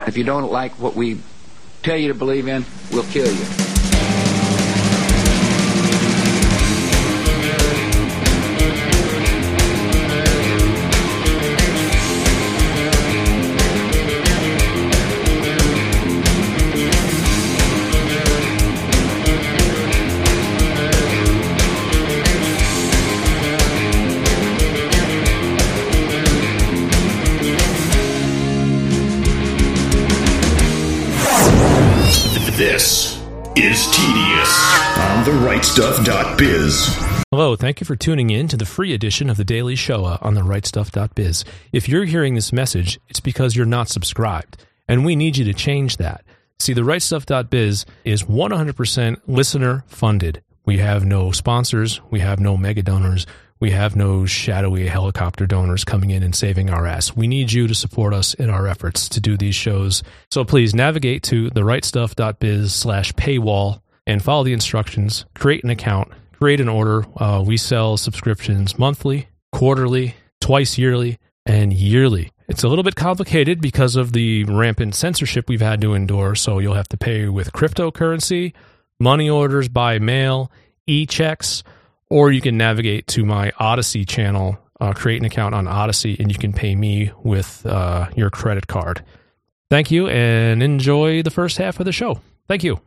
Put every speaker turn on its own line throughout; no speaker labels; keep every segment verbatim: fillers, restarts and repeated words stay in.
If you don't like what we tell you to believe in, we'll kill you.
This is Tedious on the right stuff dot biz.
Hello, thank you for tuning in to the free edition of the Daily Shoah on the right stuff dot biz. If you're hearing this message, it's because you're not subscribed, and we need you to change that. See, the right stuff dot biz is one hundred percent listener funded. We have no sponsors, we have no mega donors, we have no shadowy helicopter donors coming in and saving our ass. We need you to support us in our efforts to do these shows. So please navigate to the right stuff dot biz slash paywall and follow the instructions. Create an account, create an order. Uh, we sell subscriptions monthly, quarterly, twice yearly, and yearly. It's a little bit complicated because of the rampant censorship we've had to endure, so you'll have to pay with cryptocurrency, money orders by mail, e-checks, or you can navigate to my Odyssey channel, uh, create an account on Odyssey, and you can pay me with uh, your credit card. Thank you, and enjoy the first half of the show. Thank you.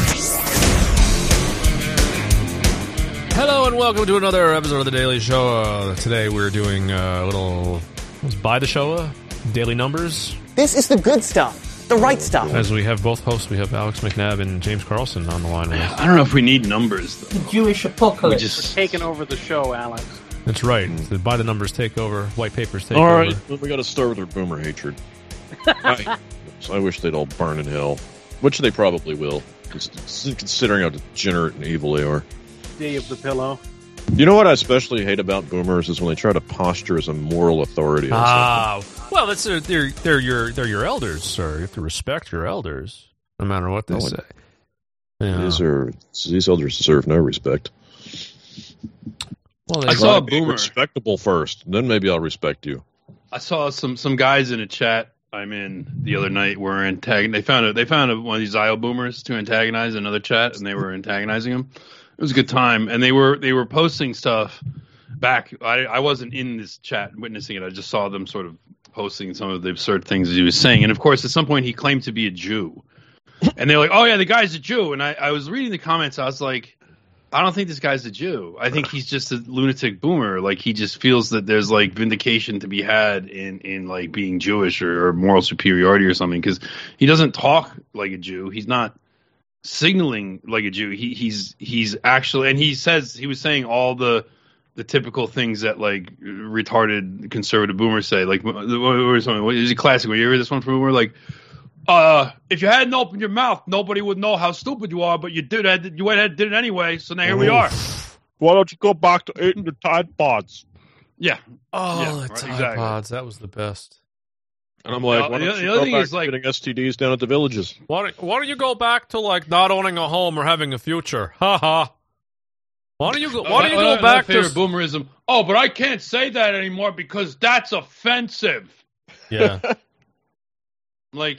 Hello, and welcome to another episode of The Daily Shoah. Today we're doing a little By the Shoah, Daily Numbers.
This is the good stuff. The right stuff.
As we have both hosts, we have Alex McNabb and James Carlson on the line with us.
I don't know if we need numbers, though.
The Jewish apocalypse.
We just
taking over the show, Alex.
That's right. The By the Numbers take over, white papers take
all
over.
All right, well, we got to start with our boomer hatred. I, so I wish they'd all burn in hell, which they probably will, considering how degenerate and evil they are.
Day of the pillow.
You know what I especially hate about boomers is when they try to posture as a moral authority.
Ah, well, that's a, they're they're your they're your elders, sir. You have to respect your elders, no matter what they oh, say. Yeah.
These are these elders deserve no respect.
Well, I saw a boomer
respectable first, then maybe I'll respect you.
I saw some some guys in a chat I'm in the other night were antag- They found a, they found a, one of these I O boomers to antagonize another chat, and they were antagonizing him. It was a good time, and they were they were posting stuff back. I, I wasn't in this chat witnessing it. I just saw them sort of posting some of the absurd things he was saying. And of course, at some point, he claimed to be a Jew, and they're like, "Oh yeah, the guy's a Jew." And I, I was reading the comments. I was like, "I don't think this guy's a Jew. I think he's just a lunatic boomer. Like he just feels that there's like vindication to be had in in like being Jewish or, or moral superiority or something, because he doesn't talk like a Jew. He's not signaling like a Jew. He he's he's actually, and he says he was saying all the the typical things that like retarded conservative boomers say. Like what was something? What is a classic? You hear this one from boomer? Like, uh, if you hadn't opened your mouth, nobody would know how stupid you are. But you did it. You went ahead and did it anyway. So now here we are.
Why don't you go back to eating the Tide Pods?
Yeah.
Oh,
yeah,
the
right,
Tide
exactly.
Pods. That was the best.
And I'm like,
Now,
why don't
the,
you
the other
go
thing
back
is
to
like
getting S T Ds down at the villages?
Why don't, why don't you go back to like not owning a home or having a future? Ha ha. Why don't you go? Why don't you go
uh,
back
to
to
boomerism? Oh, but I can't say that anymore because that's offensive.
Yeah.
Like,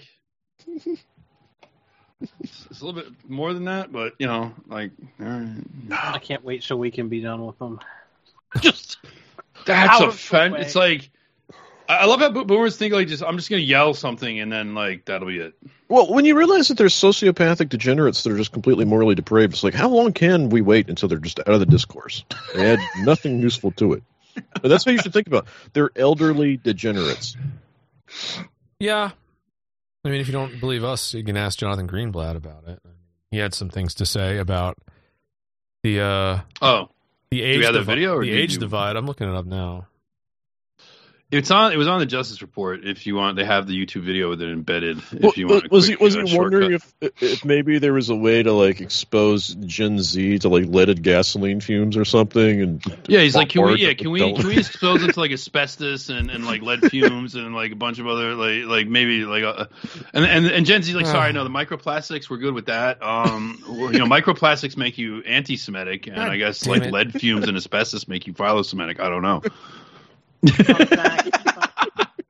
it's, it's a little bit more than that, but you know, like, all right.
I can't wait so we can be done with them.
Just that's
Out of the
offensive.
way.
It's like I I love how bo- boomers think like just I'm just gonna yell something and then like that'll be it.
Well, when you realize that there's sociopathic degenerates that are just completely morally depraved, it's like, how long can we wait until they're just out of the discourse? They add nothing useful to it. But that's what you should think about. They're elderly degenerates.
Yeah. I mean, if you don't believe us, you can ask Jonathan Greenblatt about it. He had some things to say about the uh,
Oh,
the age
we have the
divi-
video, or
the
did
age
you-
divide. I'm looking it up now.
it's on. It was on the Justice Report. If you want, they have the YouTube video with it embedded. If
Well,
you want, a
was
quick,
he was
uh,
he wondering
shortcut.
if if maybe there was a way to like expose Gen Z to like leaded gasoline fumes or something? And
Yeah, he's like, can we?
bombard
Yeah,
them
can
with
we?
don't-
Can we expose it to like asbestos and, and like lead fumes and like a bunch of other like like maybe like uh, and and and Gen Z's like, sorry, no, the microplastics, we're good with that. Um, you know, microplastics make you anti-Semitic, and
God
I guess
damn
like
it.
lead fumes and asbestos make you philo-Semitic. I don't know.
We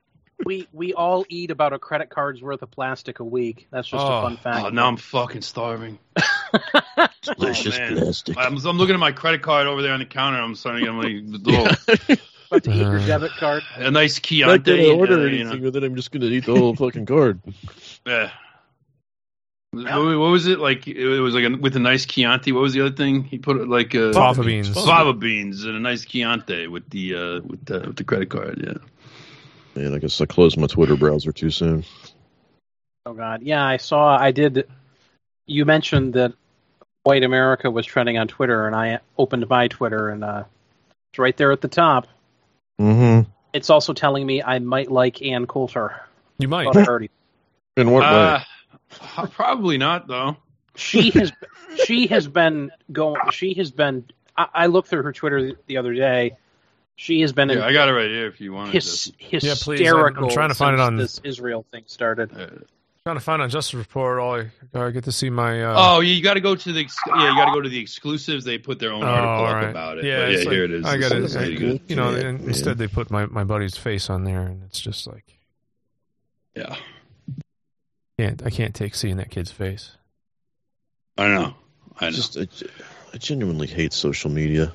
we we all eat about a credit card's worth of plastic a week. That's just
Oh.
a fun fact.
Oh, now I'm fucking starving.
Delicious
Oh, man.
plastic.
I'm, I'm looking at my credit card over there on the counter. I'm starting to get my little
About to eat your
Uh,
debit card.
a nice
I'm not
Chianti.
gonna order
uh,
anything
you know.
with it. I'm just gonna eat the whole fucking card.
Yeah. What, what was it like? It was like a, with a nice Chianti. What was the other thing? He put it like uh,
Fava beans.
fava beans and a nice Chianti with the uh, with the with the credit card. Yeah.
Man, I guess I closed my Twitter browser too soon.
Oh God, yeah, I saw. I did. You mentioned that White America was trending on Twitter, and I opened my Twitter, and uh, it's right there at the top.
Mm-hmm.
It's also telling me I might like Ann Coulter.
You might.
Thought I heard it.
In what
Uh,
way?
probably not though.
She has she has been going. She has been. I, I looked through her Twitter the, the other day. She has been
Yeah,
in
I got it right here. If you want
his,
to.
Yeah, please. I'm- I'm
hysterical.
trying to find it
since
on-
this Israel thing started.
Trying to find on Justice Report. All I, I get to see my. Uh,
Oh, yeah, you got to go to the ex- yeah, you got to go to the exclusives. They put their own
oh,
article
all
up
right.
about it.
Yeah,
But yeah,
it's like-
here it is.
I got
This is
it.
really good.
You know,
Yeah,
and
yeah.
instead they put my, my buddy's face on there, and it's just like,
Yeah,
can't I can't take seeing that kid's face.
I know. I know.
Just, I, I genuinely hate social media.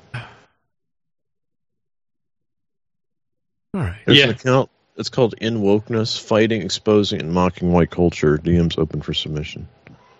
All right.
There's
Yeah.
an account. It's called In Wokeness, Fighting, Exposing, and Mocking White Culture. D Ms open for submission.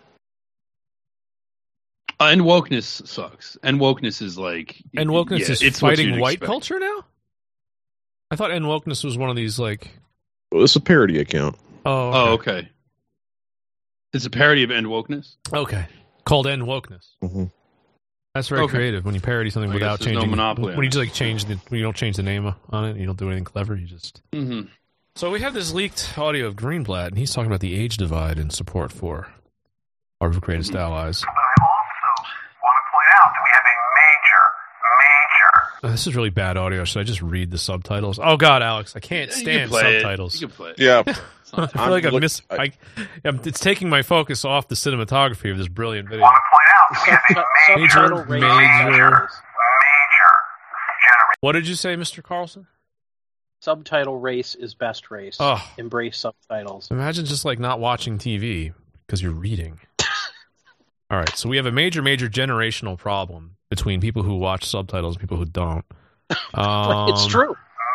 Uh, and wokeness sucks. And wokeness is like
And wokeness
yeah,
is
it's what
fighting
you'd
white
expect.
culture now. I thought N wokeness was one of these like.
Well, it's a parody account.
Oh.
Oh,
Okay.
okay. It's a parody of end wokeness.
Okay. Called N wokeness.
Mm-hmm.
That's very
Okay.
creative when you parody something
I
without
guess there's no
changing.
monopoly
when
on
you
it.
just like change the, when you don't change the name on it, you don't do anything clever. You just.
Mm-hmm.
So we have this leaked audio of Greenblatt, and he's talking about the age divide and support for our greatest
Mm-hmm.
allies.
I also want to point out that we have a major, major
Uh, This is really bad audio. Should I just read the subtitles? Oh God, Alex, I can't
You can
stand
play
subtitles.
It. You can play it.
Yeah.
I feel like I've
look-
missed. I, I'm, it's taking my focus off the cinematography of this brilliant video.
want to point out that we have a major,
Subtitle
Major,
rate
major.
major generation.
What did you say, Mister Carlson?
Subtitle race is best race.
Oh.
Embrace subtitles.
Imagine just like not watching T V because you're reading. All right, so we have a major, major generational problem between people who watch subtitles and people who don't. Um,
it's true.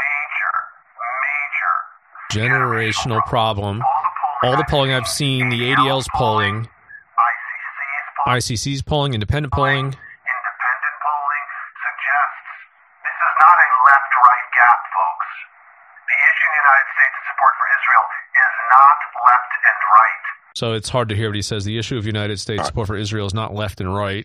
Major, major.
Generational problem. All the polling I've seen, the A D L's polling,
I C C's polling,
I C C's polling, independent polling.
independent polling suggests this is not a left-right gap, folks. The issue in the United States of support for Israel is not left and right.
So it's hard to hear what he says. The issue of United States support for Israel is not left and right.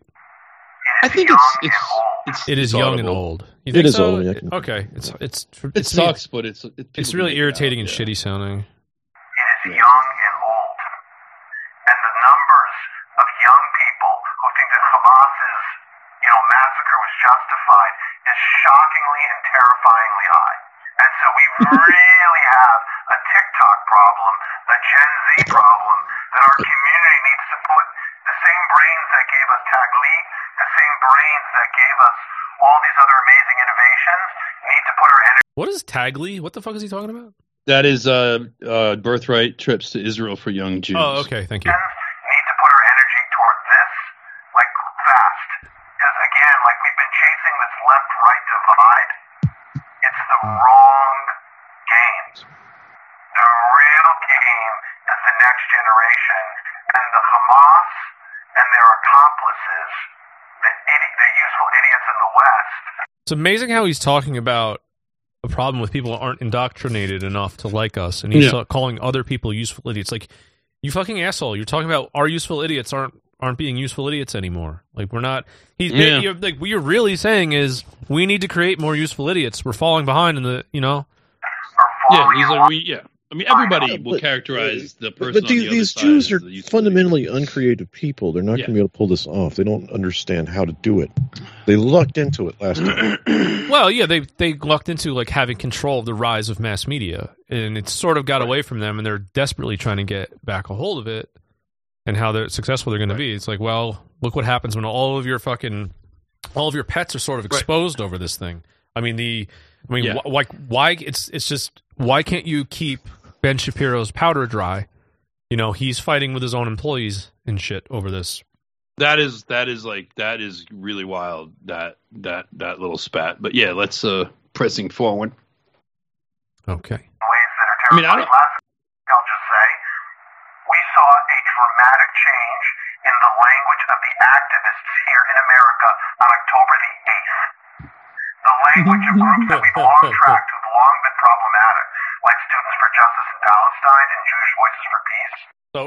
I think it's it's it's
It is
it's
young and
audible.
old. You
It
think
is
so?
old, yeah, I can-
Okay, it's it's
It
it's
sucks, but it's it, people
It's
can
really
make it
irritating
out,
and
yeah.
shitty sounding.
It is young and old. And the numbers of young people who think that Hamas's, you know, massacre was justified is shockingly and terrifyingly high. And so we really have a TikTok problem, a Gen Z problem, that our community needs to put the same brains that gave us Taglit, the same brains that gave us all these other amazing innovations, need to put our energy.
What is Tagli? What the fuck is he talking about?
That is uh, uh, birthright trips to Israel for young Jews.
Oh, okay, thank you.
Need to put our energy toward this, like, fast. Because, again, like, we've been chasing this left-right divide. It's the wrong game. The real game is the next generation. And the Hamas and their accomplices, the, idi- the useful idiots in the West,
It's amazing how he's talking about a problem with people who aren't indoctrinated enough to like us, and he's
Yeah.
uh, calling other people useful idiots. Like, you fucking asshole! You're talking about our useful idiots aren't aren't being useful idiots anymore. Like, we're not. He's
Yeah.
you're, like what you're really saying is we need to create more useful idiots. We're falling behind in the you know.
are
Yeah,
falling
these
off.
are we. Yeah, I mean everybody
Yeah,
will
but-
characterize the person.
But
on
these,
the other
these
side
Jews
as
are
the youthful
fundamentally uncreative people. They're not
Yeah.
going to be able to pull this off. They don't understand how to do it. They lucked into it last time.
Well, yeah, they they lucked into like having control of the rise of mass media, and it sort of got away from them, and they're desperately trying to get back a hold of it. And how they're successful they're going to be. It's like, well, look what happens when all of your fucking, all of your pets are sort of exposed over this thing. I mean, the, I mean,
Yeah.
wh- like, why? It's it's just why can't you keep Ben Shapiro's powder dry. You know, he's fighting with his own employees and shit over this.
That is that is like that is really wild. That that that little spat. But yeah, let's uh, pressing forward.
Okay.
Ways that are
I mean, I
terrifying.
don't-
Last, I'll just say, we saw a dramatic change in the language of the activists here in America on October the eighth. The language of groups that we've long tracked who've long been problematic, like Students for Justice in Palestine and Jewish Voices for Peace.
So,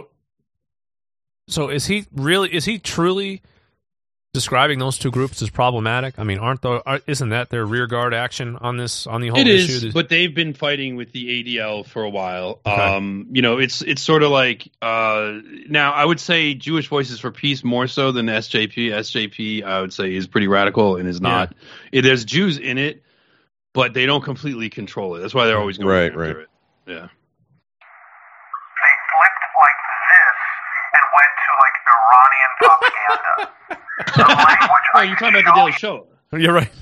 so is he really? Is he truly describing those two groups as problematic? I mean, aren't the, are, isn't that their rear guard action on this on the whole
It
issue?
is,
That-
but they've been fighting with the A D L for a while.
Okay.
Um, you know, it's it's sort of like uh, now I would say Jewish Voices for Peace more so than S J P. S J P I would say is pretty radical and is not. It, there's Jews in it, but they don't completely control it. That's why they're always going
Right,
after
right.
it. Yeah.
They flipped like this and went to like Iranian propaganda. The language
Oh, you're talking about the Daily Show.
You're right.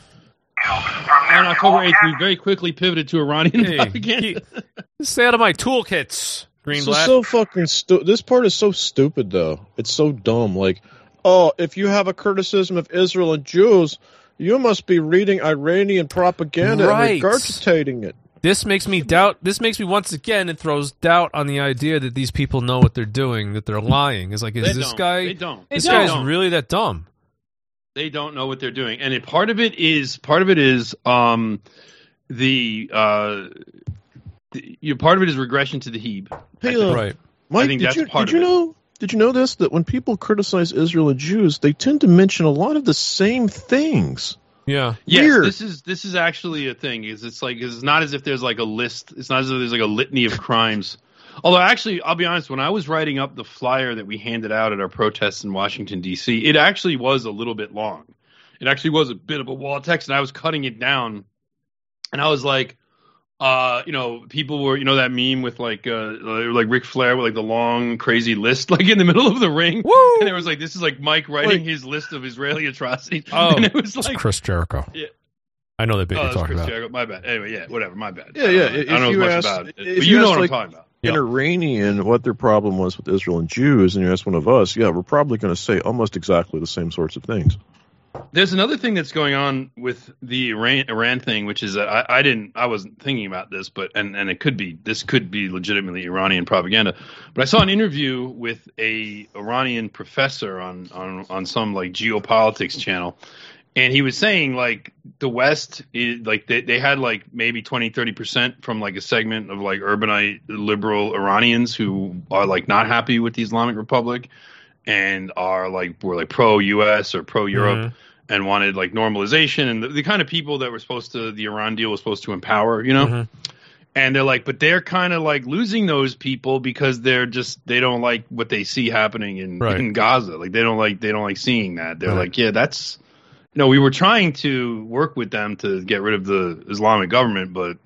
from their
On October eighth, we
toolkit.
very quickly pivoted to Iranian
Hey,
propaganda.
he- stay out of my toolkits, Green
So
Black.
so fucking stu- This part is so stupid, though. It's so dumb. Like, oh, if you have a criticism of Israel and Jews, you must be reading Iranian propaganda
Right.
and regurgitating it.
This makes me doubt. This makes me once again. It throws doubt on the idea that these people know what they're doing. That they're lying. It's like, is
They
this
don't.
guy?
They don't.
This
They
guy's
don't.
really that dumb?
They don't know what they're doing, and it, part of it is part of it is um, the, uh, the you know, part of it is regression to the Hebe.
Hey,
I think.
uh,
Right.
Mike,
I think
did
that's
you
part
did you
of it.
know? Did you know this? That when people criticize Israel and Jews, they tend to mention a lot of the same things.
Yeah.
Yes,
Weird.
this is this is actually a thing. Is it's like it's not as if there's like a list. It's not as if there's like a litany of crimes. Although actually, I'll be honest. When I was writing up the flyer that we handed out at our protests in Washington D C, it actually was a little bit long. It actually was a bit of a wall of text, and I was cutting it down. And I was like, uh, you know, people were, you know, that meme with like, uh, like Ric Flair with like the long, crazy list, like in the middle of the ring.
Woo!
And it was like, this is like Mike writing
Wait.
his list of Israeli atrocities.
Oh,
and it was
It's
like,
Chris Jericho.
Yeah.
I know that bit
oh,
you're
that's
talking
Chris
about.
Jericho. My bad. Anyway, yeah, whatever. My bad.
Yeah,
I
yeah.
don't know, I
If
don't know
you
as much
ask-
about it,
if
but
you
you know
ask,
what
like,
I'm talking about.
Yeah.
An Iranian, what their problem was with Israel and Jews, and you ask one of us, yeah, we're probably going to say almost exactly the same sorts of things.
There's another thing that's going on with the Iran, Iran thing, which is that I, I didn't, I wasn't thinking about this, but and and it could be, this could be legitimately Iranian propaganda. But I saw an interview with a Iranian professor on on on some like geopolitics channel, and he was saying like the West is like they they had like maybe twenty, thirty percent from like a segment of like urbanite liberal Iranians who are like not happy with the Islamic Republic and are like were like pro U S or pro Europe.
Mhm.
And wanted like normalization and the, the kind of people that were supposed to, the Iran deal was supposed to empower, you know?
Mhm.
And they're like, but they're kind of like losing those people because they're just, they don't like what they see happening in,
Right.
in Gaza. Like they don't like, they don't like seeing that. They're
Right.
like, yeah, that's, you know, we were trying to work with them to get rid of the Islamic government, but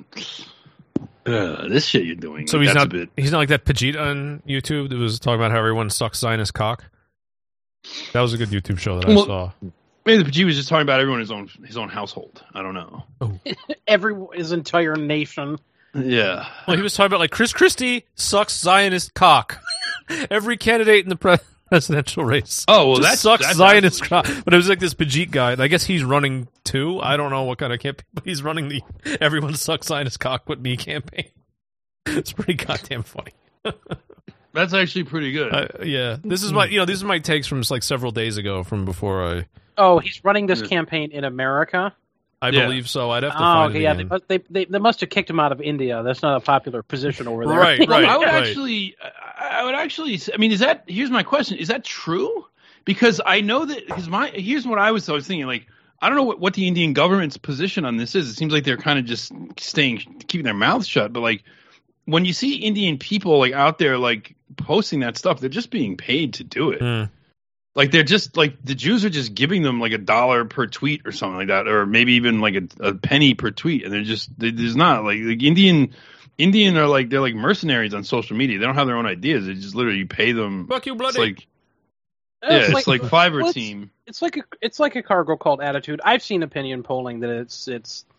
uh, this shit you're doing.
So
like,
he's
that's
not.
a bit,
He's not like that Pajita on YouTube that was talking about how everyone sucks Zionist cock. That was a good YouTube show that I
Well-
saw.
maybe the G was just talking about everyone in his own, his own household. I don't know.
Every his entire nation.
Yeah.
Well, he was talking about like Chris Christie sucks Zionist cock. Every candidate in the pre- presidential race.
Oh, well,
just
that's-
sucks
that's
Zionist
absolutely
cock. But it was like this Pajit guy. And I guess he's running too. I don't know what kind of campaign, but he's running the everyone sucks Zionist cock but me campaign. It's pretty goddamn funny.
That's actually pretty good.
Uh, yeah, this is my you know these are my takes from like several days ago from before I
Oh, he's running this
Yeah.
campaign in America.
I
Yeah.
believe so. I'd have to
Oh,
find
okay,
it
yeah. They,
again.
must- they, they they must have kicked him out of India. That's not a popular position over there.
Right,
Well,
right.
I would
right.
actually, I I would actually. I mean, is that? Here's my question: is that true? Because I know that. Because my here's what I was. I was thinking like. I don't know what, what the Indian government's position on this is. It seems like they're kind of just staying, keeping their mouths shut. But like, when you see Indian people like out there like posting that stuff, they're just being paid to do it.
Hmm.
Like they're just like the Jews are just giving them like a dollar per tweet or something like that, or maybe even like a, a penny per tweet, and they're just they, there's not like, like Indian Indian are like they're like mercenaries on social media. They don't have their own ideas. They just literally pay them.
Fuck you,
It's
bloody.
like yeah,
It's
it's like, Fiverr
well, it's-
team.
It's like a it's like a cargo cult attitude. I've seen opinion polling that it's it's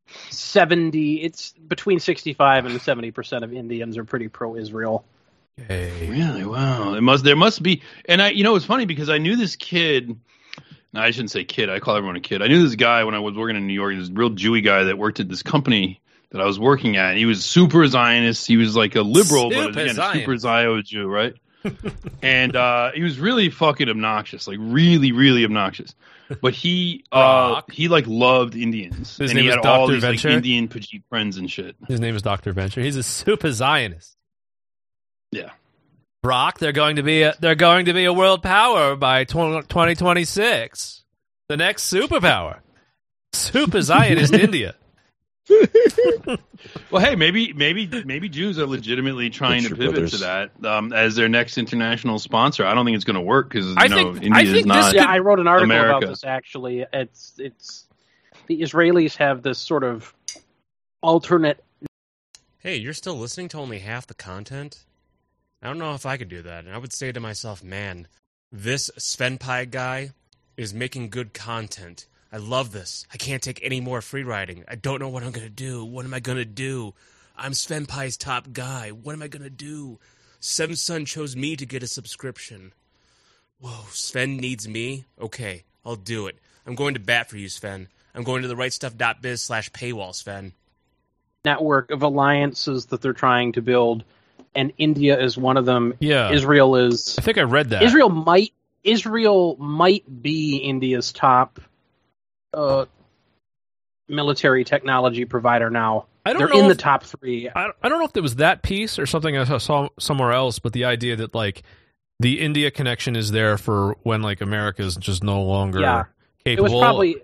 seventy. It's between sixty-five and seventy percent of Indians are pretty pro-Israel.
Hey.
Really? Wow. It must. There must be. And I, you know, it's funny because I knew this kid. No, I shouldn't say kid. I call everyone a kid. I knew this guy when I was working in New York. This real Jewy guy that worked at this company that I was working at. He was super Zionist. He was like a liberal,
Super
but again, a
Zionist.
super Zio Jew, right? And uh, he was really fucking obnoxious, like really, really obnoxious. But he, uh,
Rock.
he like loved Indians,
His
and he
name
had
is
all
Doctor
these like
Venture?
Indian Pajit friends and shit.
His name is Doctor Venture. He's a super Zionist.
Yeah.
Brock, they're going to be a, they're going to be a world power by twenty twenty-six. The next superpower. Super Zionist India.
Well, hey, maybe maybe maybe Jews are legitimately trying
It's
to
your
pivot
brothers.
to that um, as their next international sponsor. I don't think it's going to work because you
I
know
think-
India
I
is
think
not.
this
Yeah, I wrote an article
America.
about this actually. It's it's the Israelis have this sort of alternate.
Hey, you're still listening to only half the content? I don't know if I could do that. And I would say to myself, man, this Sven Pie guy is making good content. I love this. I can't take any more free riding. I don't know what I'm going to do. What am I going to do? I'm Sven Pie's top guy. What am I going to do? Seven Sun chose me to get a subscription. Whoa, Sven needs me? Okay, I'll do it. I'm going to bat for you, Sven. I'm going to the rightstuff.biz slash paywall, Sven.
Network of alliances that they're trying to build, and India is one of them.
Yeah.
Israel is.
I think I read that.
Israel might. Israel might be India's top uh, military technology provider now.
I don't
They're
know
in
if-
the top three.
I, I don't know if it was that piece or something I saw somewhere else, but the idea that like the India connection is there for when like America's just no longer
Yeah. It
capable.
was probably.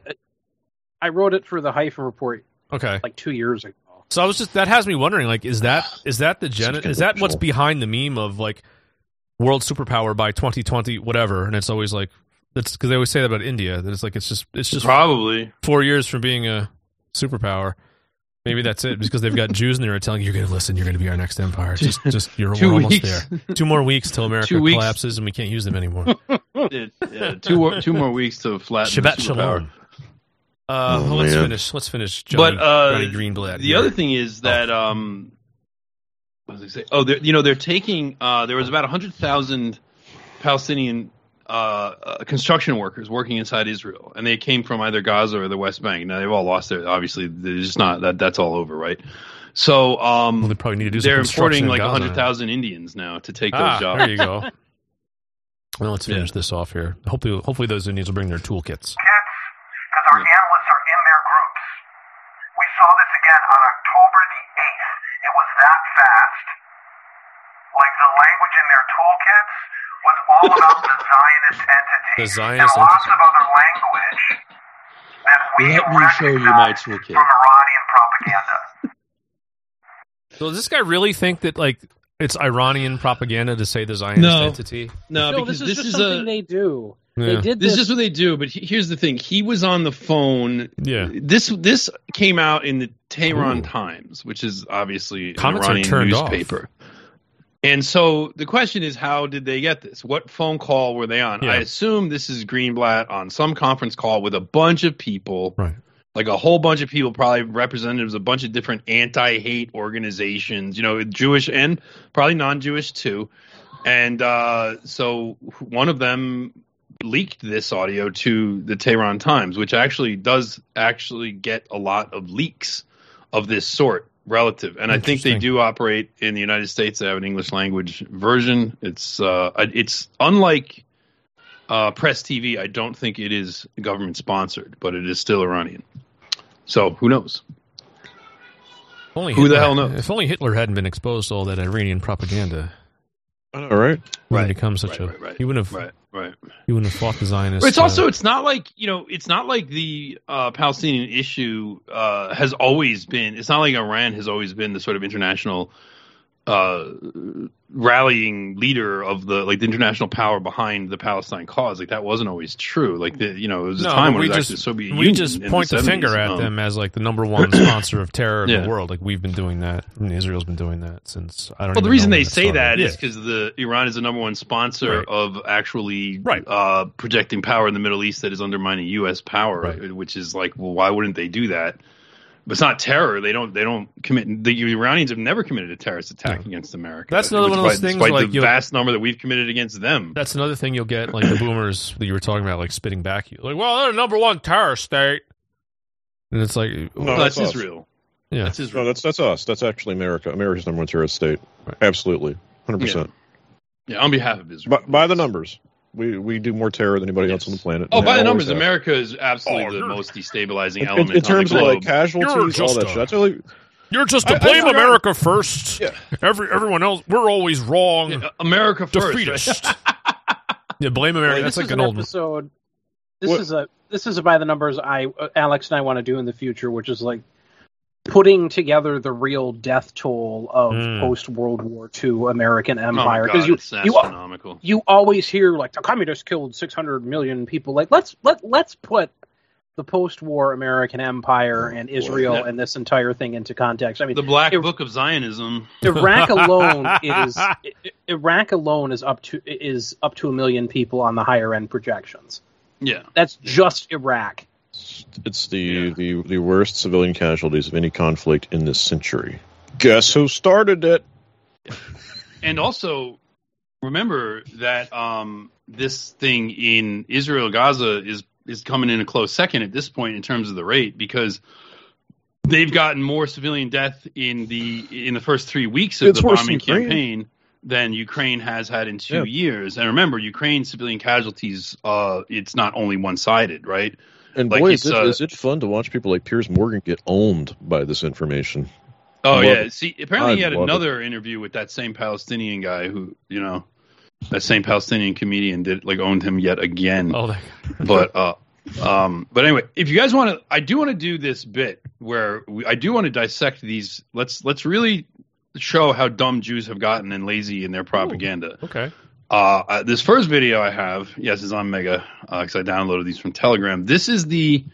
I wrote it for the Haifa report
okay.
like two years ago.
So I was just that has me wondering like is that is that the gen
Seems
is that what's
controversial.
behind the meme of like world superpower by twenty twenty whatever, and it's always like that's because they always say that about India that it's like it's just it's just
Probably.
four years from being a superpower. Maybe that's it because they've got Jews in there telling you, you're going to listen, you're going to be our next empire. Just, just you're
Two
we're almost
weeks.
there. Two more weeks till America
Two weeks.
collapses and we can't use them anymore.
It- yeah, two more two more weeks to flatten
Shabbat
the superpower.
shalom. Uh,
Oh,
let's
man.
finish. Let's finish. Johnny,
But uh,
Johnny Greenblatt.
the
here.
other thing is that um, what was I say? Oh, they're, you know, they're taking. Uh, there was about a hundred thousand Palestinian uh, uh, construction workers working inside Israel, and they came from either Gaza or the West Bank. Now they've all lost their. Obviously, they're just not that. That's all over, right? So um,
Well, they probably need to do some
they're
construction
importing
in
like a
Gaza.
hundred thousand Indians now to take
Ah,
those jobs.
there you go. Well, let's finish
Yeah.
this off here. Hopefully, hopefully those Indians will bring their toolkits.
Kids, because our analysts are in their groups. We saw this again on October the eighth. It was that fast. Like the language in their toolkits was all about the Zionist entity.
The Zionist
and lots
entity.
of other language that we
Let me show you my
recognize
toolkit.
from Iranian propaganda.
So does this guy really think that like it's Iranian propaganda to say the Zionist
No.
entity?
No,
no,
because
this is
this
just
is
something
a.
they do.
Yeah.
They did
This
this.
is just what they do, but he- here's the thing: he was on the phone.
Yeah.
This this came out in the Tehran
Ooh.
Times, which is obviously an
Comments are
Iranian
turned off.
newspaper. And so the question is, how did they get this? What phone call were they on?
Yeah.
I assume this is Greenblatt on some conference call with a bunch of people,
Right.
like a whole bunch of people, probably representatives of a bunch of different anti-hate organizations, you know, Jewish and probably non-Jewish too. And uh, so one of them leaked this audio to the Tehran Times, which actually does actually get a lot of leaks of this sort relative. And I think they
Interesting.
do operate in the United States. They have an English language version. It's uh, it's unlike uh, Press T V. I don't think it is government sponsored, but it is still Iranian. So who knows?
If only
Who the
Hitler-
hell knows?
If only Hitler hadn't been exposed to all that Iranian propaganda,
I know, right?
he wouldn't
Right,
become such
right,
a.
right, right.
He wouldn't have.
Right, right.
He wouldn't have fought the Zionists.
But it's
uh,
also it's not like you know it's not like the uh, Palestinian issue uh, has always been. It's not like Iran has always been the sort of international uh, rallying leader of the like the international power behind the Palestine cause. Like that wasn't always true. Like the you know it was a
no,
time
but
when
we
it was
just
actually the Soviet
we
Union
just
in
point the,
the
finger
seventies.
at
Um,
them as like the number one sponsor of terror in
Yeah.
the world. Like we've been doing that, and Israel's been doing that since. I don't.
Well,
even
the reason
know
they
when
say
started.
that
Yeah.
is because the Iran is the number one sponsor
Right.
of actually
Right.
uh, projecting power in the Middle East that is undermining U S power,
Right.
which is like, well, why wouldn't they do that? But it's not terror. They don't. They don't commit. The Iranians have never committed a terrorist attack
Yeah.
against America.
That's another one of those things,
Despite
like,
the
you'll-
vast number that we've committed against them.
That's another thing you'll get, like the boomers that you were talking about, like spitting back at you, like, well, they're the number one terror state, and it's like,
No,
No,
that's
that's
us.
Israel.
yeah,
That's Israel.
No, that's that's us. That's actually America. America's number one terrorist state. Absolutely, hundred percent.
Yeah, on behalf of Israel.
By, by the numbers, we we do more terror than anybody else on the planet.
Oh,
and
by the
always
numbers,
have.
America is absolutely
Oh,
the
you're-
most destabilizing
In,
element
in, in terms
on
of
the
like
globe.
casualties,
You're
all
just
that
a-
shit. I tell you,
you're just
I-
to
I
blame
forgot-
America first.
Yeah.
Every everyone else, we're always wrong.
Yeah, America first. right?
Defeatist. Yeah, blame America.
Well,
That's
this
like
is
an
an
old.
episode. This
What-
is a this is a by the numbers I uh, Alex and I want to do in the future, which is like putting together the real death toll of
Mm.
post World War Two American
Oh my
empire.
God,
you
it's
you
astronomical.
you always hear like the communists killed six hundred million people. Like let's let let's put the post-war American empire and Israel
Yeah.
and this entire thing into context. I mean,
The Black
Ir-
Book of Zionism.
Iraq alone is I- Iraq alone is up to is up to a million people on the higher end projections.
Yeah.
That's just Iraq.
it's the,
Yeah.
the the worst civilian casualties of any conflict in this century. Guess who started it?
And also, remember that um, this thing in Israel, Gaza, is is coming in a close second at this point in terms of the rate, because they've gotten more civilian death in the in the first three weeks of
It's
the
worse
bombing
than Ukraine.
campaign than Ukraine has had in two
Yeah.
years. And remember, Ukraine civilian casualties, uh, it's not only one sided, right?
And
Like,
boy,
it's,
is it,
uh,
is it fun to watch people like Piers Morgan get owned by this information.
Oh
Love
yeah.
it.
See, apparently he
I
had
love
another interview with that same Palestinian guy who, you know, that same Palestinian comedian did like owned him yet again.
Oh, that,
But uh, um, but anyway, if you guys want to, I do want to do this bit where we, I do want to dissect these. Let's let's really show how dumb Jews have gotten and lazy in their propaganda.
okay.
Uh, uh, this first video I have, yes, is on Mega because I downloaded these from Telegram. This is the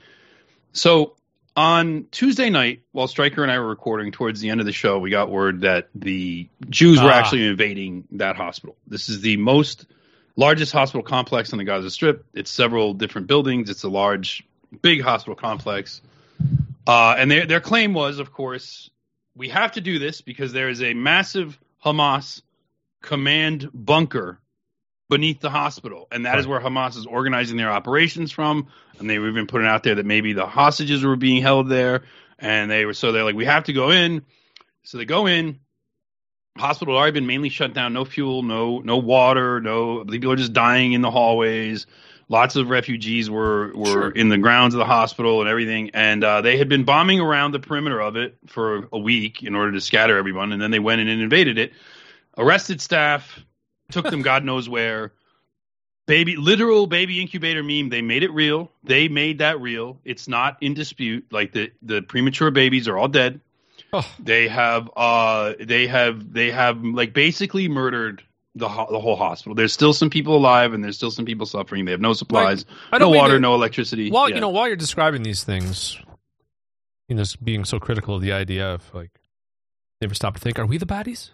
so on Tuesday night while Stryker and I were recording towards the end of the show, we got word that the Jews were
Ah.
actually invading that hospital. This is the most largest hospital complex on the Gaza Strip. It's several different buildings. It's a large, big hospital complex. Uh, and their their claim was, of course, we have to do this because there is a massive Hamas command bunker beneath the hospital, and that is where Hamas is organizing their operations from. And they were even putting out there that maybe the hostages were being held there, and they were so they're like, we have to go in. So they go in. Hospital had already been mainly shut down. No fuel, no no water, no people are just dying in the hallways. Lots of refugees were were
Sure.
in the grounds of the hospital and everything. And uh, they had been bombing around the perimeter of it for a week in order to scatter everyone. And then they went in and invaded it, arrested staff, took them God knows where. Baby, literal baby incubator meme. They made it real. They made that real. It's not in dispute. Like the, the premature babies are all dead.
Oh.
They have, uh, they have, they have like basically murdered the ho- the whole hospital. There's still some people alive, and there's still some people suffering. They have no supplies,
I don't
no
mean
water,
to-
no electricity.
While
Yeah.
you know, while you're describing these things, you know, being so critical of the idea of like, never stop to think, are we the baddies?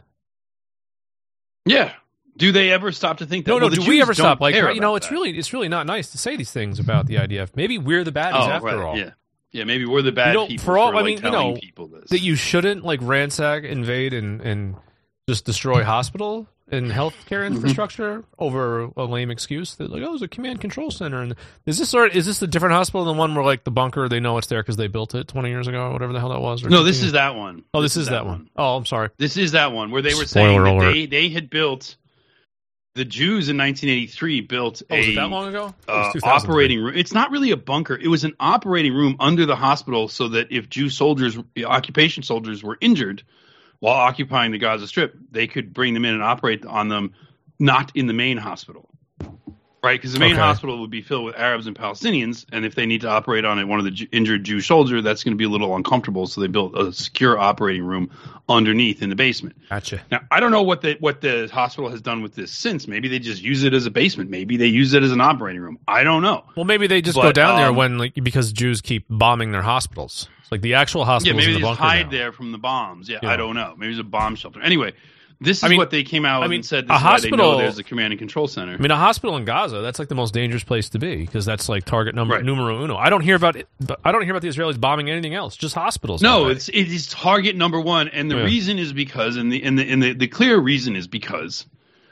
yeah. Do they ever stop to think that?
No, no.
Well, the
do we
Jews
ever
don't
stop? Like,
care
you know,
about
it's
that.
really, it's really not nice to say these things about the idea of maybe we're the baddies
oh,
after
right.
all.
Yeah, yeah. Maybe we're the bad
You know,
people
for all- I
like,
mean, you
telling
know,
people this.
That you shouldn't like ransack, invade, and and just destroy hospital and healthcare infrastructure over a lame excuse that like, oh, it's a command control center. And is this sort? Is this a different hospital than the one where like the bunker they know it's there because they built it twenty years ago, or whatever the hell that was? Or
no, this
fifteen
is that one.
Oh, this, is, that one. Oh, I'm sorry.
This is that one where they were
Spoiler
saying that
alert.
they, they had built the Jews in nineteen eighty-three built
Oh, was
a
it that long ago? It was
uh,
two thousand three.
operating room. It's not really a bunker. It was an operating room under the hospital so that if Jew soldiers, occupation soldiers, were injured while occupying the Gaza Strip, they could bring them in and operate on them, not in the main hospital. Right? Because the main
Okay.
hospital would be filled with Arabs and Palestinians, and if they need to operate on it, one of the Ju- injured Jew soldier, that's going to be a little uncomfortable. So they built a secure operating room underneath in the basement.
Gotcha.
Now, I don't know what the what the hospital has done with this since. Maybe they just use it as a basement. Maybe they use it as an operating room. I don't know.
Well, maybe they just
But,
go down there
um,
when like because Jews keep bombing their hospitals. It's like the actual
Yeah,
hospitals
maybe
in
they
the
just
bunker
hide
now.
there from the bombs. Yeah,
Yeah.
I don't know. Maybe it's a bomb shelter. Anyway, This is
I mean,
what they came out
I mean,
and said.
a
This is why they
hospital-
know there's a command and control center.
I mean, a hospital in Gaza, that's like the most dangerous place to be because that's like target number
Right.
numero uno. I don't hear about it, but I don't hear about the Israelis bombing anything else, just hospitals.
No,
already.
it's it is target number one, and the
Yeah.
reason is because, and the and the and the, the clear reason is because,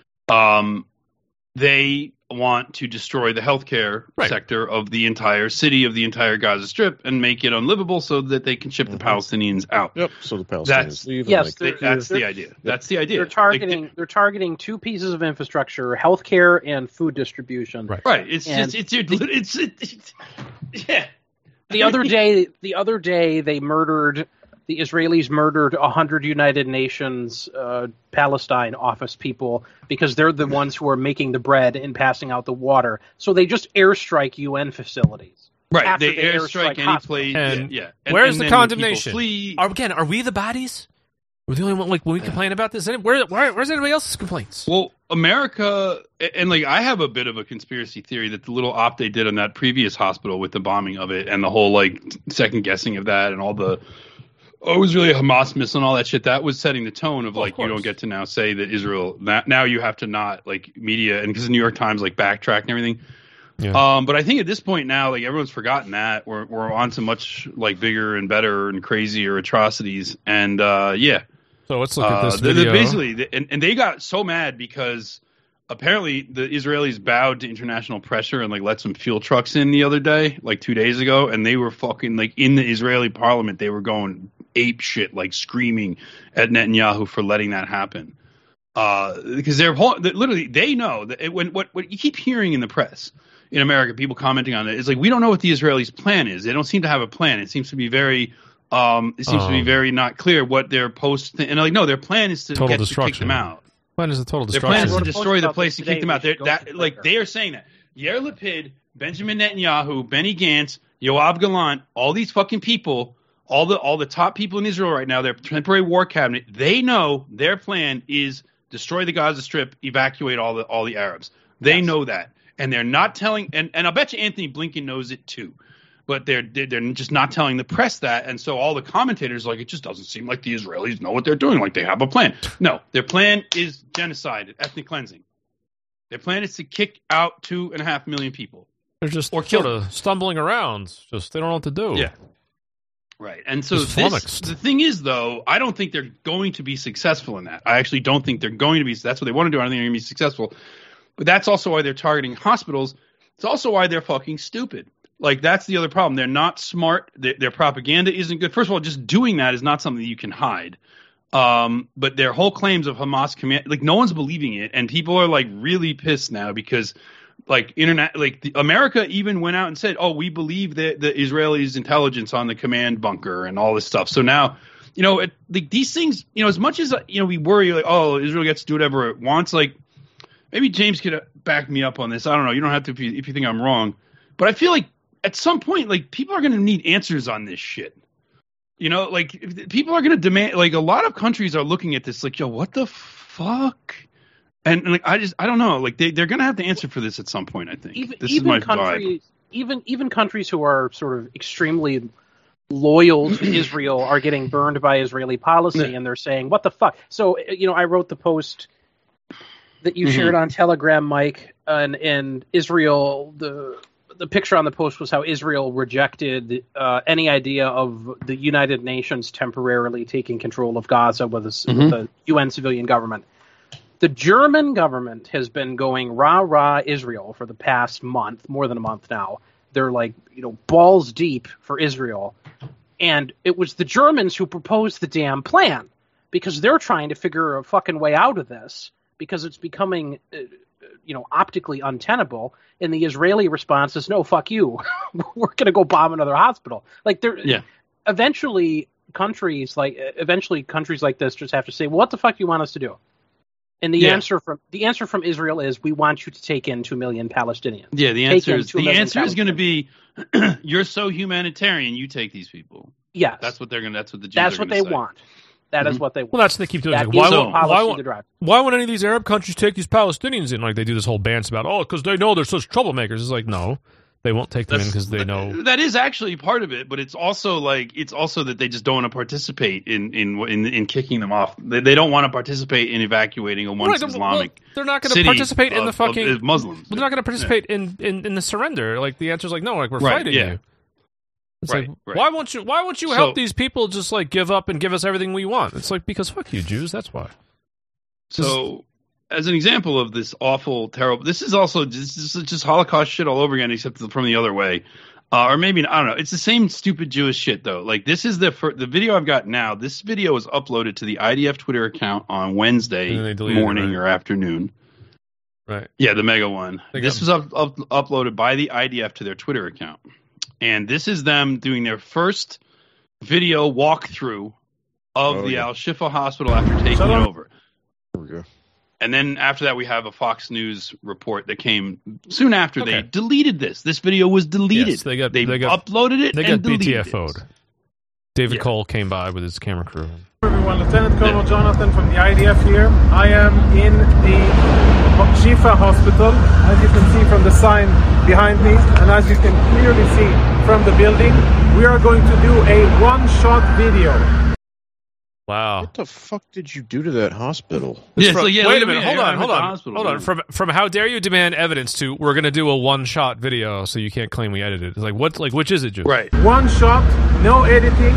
um, they want to destroy the healthcare
Right.
sector of the entire city of the entire Gaza Strip and make it unlivable so that they can ship the Palestinians out.
Yep. So the Palestinians
That's-
leave. and
yes,
like,
they're-
That's the
they're-
idea. That's the idea.
They're
Like,
targeting they're targeting two pieces of infrastructure: healthcare and food distribution.
Right.
right. It's
And
just it's it's, it's, it's yeah.
The other day, the other day, they murdered the Israelis murdered a hundred United Nations uh, Palestine office people because they're the ones who are making the bread and passing out the water. So they just airstrike U N facilities.
Right,
after
they
they
airstrike
airstrike
any
hospitals.
place.
And
yeah, and,
where's
and
the
then when
condemnation?
people Flee,
Are, again, are we the bodies? We're the only one. Like when we complain about this. Where, where, where's anybody else's complaints?
well, America, and like I have a bit of a conspiracy theory that the little op they did on that previous hospital with the bombing of it and the whole like second guessing of that and all the oh, it was really a Hamas missile and all that shit. That was setting the tone of
Well, of
like you
course.
don't get to now say that Israel. That, now you have to not like media and because the New York Times like backtrack and everything.
Yeah.
Um, but I think at this point now, like everyone's forgotten that we're we're on to much like bigger and better and crazier atrocities. And uh, yeah,
So let's look at
uh,
this
the- the-
video.
basically, the, and, and they got so mad because apparently the Israelis bowed to international pressure and like let some fuel trucks in the other day, like two days ago, and they were fucking like in the Israeli parliament, they were going ape shit, like screaming at Netanyahu for letting that happen. Uh, because they're whole, they- literally they know that it, when what what you keep hearing in the press in America, people commenting on it, is like we don't know what the Israelis' plan is. They don't seem to have a plan. It seems to be very. Um, it seems to be
Um,
very not clear what their post th- and like no, their plan is to
Total
get to kick
destruction.
them out.
Plan is a total
Their plan
destruction.
is
I
to
wrote a post
destroy the
about
place
this
and kick
today.
them
We
out. They're,
should go
that
to
like
Twitter.
they are saying that Yair Lapid, Benjamin Netanyahu, Benny Gantz, Yoav Gallant, all these fucking people, all the all the top people in Israel right now, their temporary war cabinet, they know their plan is destroy the Gaza Strip, evacuate all the all the Arabs. They
Yes.
know that, and they're not telling. And and I bet you Anthony Blinken knows it too. But they're they're they're just not telling the press that, and so all the commentators are like it just doesn't seem like the Israelis know what they're doing, like they have a plan. No, their plan is genocide, ethnic cleansing. Their plan is to kick out two and a half million people.
They're just
Or
sort
kill
of stumbling around. Just they don't know what to do.
Yeah. Right, and so
Just
this,
flummoxed.
the thing is, though, I don't think they're going to be successful in that. I actually don't think they're going to be. That's what they want to do. I don't think they're going to be successful. But that's also why they're targeting hospitals. It's also why they're fucking stupid. Like, that's the other problem. They're not smart. Their, their propaganda isn't good. First of all, just doing that is not something you can hide. Um, but their whole claims of Hamas command, like, no one's believing it. And people are, like, really pissed now because, like, internet, like, the, America even went out and said, oh, we believe the, the Israelis' intelligence on the command bunker and all this stuff. So now, you know, it, like, these things, you know, as much as, you know, we worry, like, oh, Israel gets to do whatever it wants, like, maybe James could back me up on this. I don't know. You don't have to if you, if you think I'm wrong. But I feel like, at some point, like, people are going to need answers on this shit. You know, like, if, people are going to demand, like, a lot of countries are looking at this, like, yo, what the fuck? And, and like, I just, I don't know. Like, they, they're going to have to answer for this at some point, I think.
Even,
this
even
is my
countries,
vibe.
even even countries who are sort of extremely loyal to Israel are getting burned by Israeli policy,
Yeah.
and they're saying, "What the fuck?" So, you know, I wrote the post that you
Mhm.
shared on Telegram, Mike, and and Israel. The the picture on the post was how Israel rejected uh, any idea of the United Nations temporarily taking control of Gaza with a, s-
Mhm.
with a U N civilian government. The German government has been going rah rah Israel for the past month, more than a month now. They're like, you know, balls deep for Israel. And it was the Germans who proposed the damn plan because they're trying to figure a fucking way out of this because it's becoming, uh, you know, optically untenable. And the Israeli response is, no, fuck you. We're going to go bomb another hospital. Like, they're
Yeah.
eventually countries like eventually countries like this just have to say, well, what the fuck do you want us to do? And the
Yeah.
answer from the answer from Israel is, we want you to take in two million Palestinians.
Yeah, the
Take
answer
in
is,
two
the
million
answer is going to be, you're so humanitarian, you take these people.
Yes,
That's what they're going to, that's what the Jews
that's
are
what
gonna
they
say.
want. That is
Mhm.
what they want.
Well, that's what they keep doing.
That
It's like,
is
why,
the
won't,
policy
why,
to
won't,
drive.
why won't any of these Arab countries take these Palestinians in? Like they do this whole bants about, oh, because they know they're such troublemakers. It's like, no, They won't take them in
That's-
because they know.
that is actually part of it, but it's also like it's also that they just don't want to participate in in in, in kicking them off. They, they don't want to participate in evacuating a once
Right,
Islamic.
well, they're not going to
city
participate in
of-
the fucking
of Muslims.
They're not going to participate in, in, in the surrender. Like the answer's like no, like we're
Right,
fighting
yeah.
you. It's
Right,
like
right.
why won't you? Why won't you
So-
help these people just like give up and give us everything we want? It's like because fuck you, Jews. That's why.
So, as an example of this awful, terrible, this is also this is just Holocaust shit all over again, except from the other way, uh, or maybe I don't know. It's the same stupid Jewish shit though. Like this is the fir- the video I've got now. This video was uploaded to the I D F Twitter account on Wednesday
And then they deleted it,
morning
right?
or afternoon.
Right.
Yeah, the mega one.
They
This
got-
was up, up, uploaded by the I D F to their Twitter account, and this is them doing their first video walkthrough of
Oh,
the
yeah.
Al Shifa hospital after taking
Shalom.
it over.
There we go.
And then after that, we have a Fox News report that came soon after they
Okay.
deleted this. This video was deleted.
Yes, they got-
they,
they got-
uploaded it
They
and
got B T
deleted
F O'd.
it.
David
Yeah.
Cole came by with his camera crew.
Everyone, Lieutenant Colonel Jonathan from the I D F here. I am in the Shifa hospital, as you can see from the sign behind me, and as you can clearly see from the building. We are going to do a one-shot video.
Wow.
What the fuck did you do to that hospital?
It's
Yeah,
from-
so yeah,
wait
look
a
at
minute.
me.
Hold
I'm
on.
at
Hold
the
on.
hospital,
Hold on.
man.
From from how dare you demand evidence to we're going to do a one shot video, so you can't claim we edited. It's like what? Like which is it, Joe?
Right.
One shot, no editing.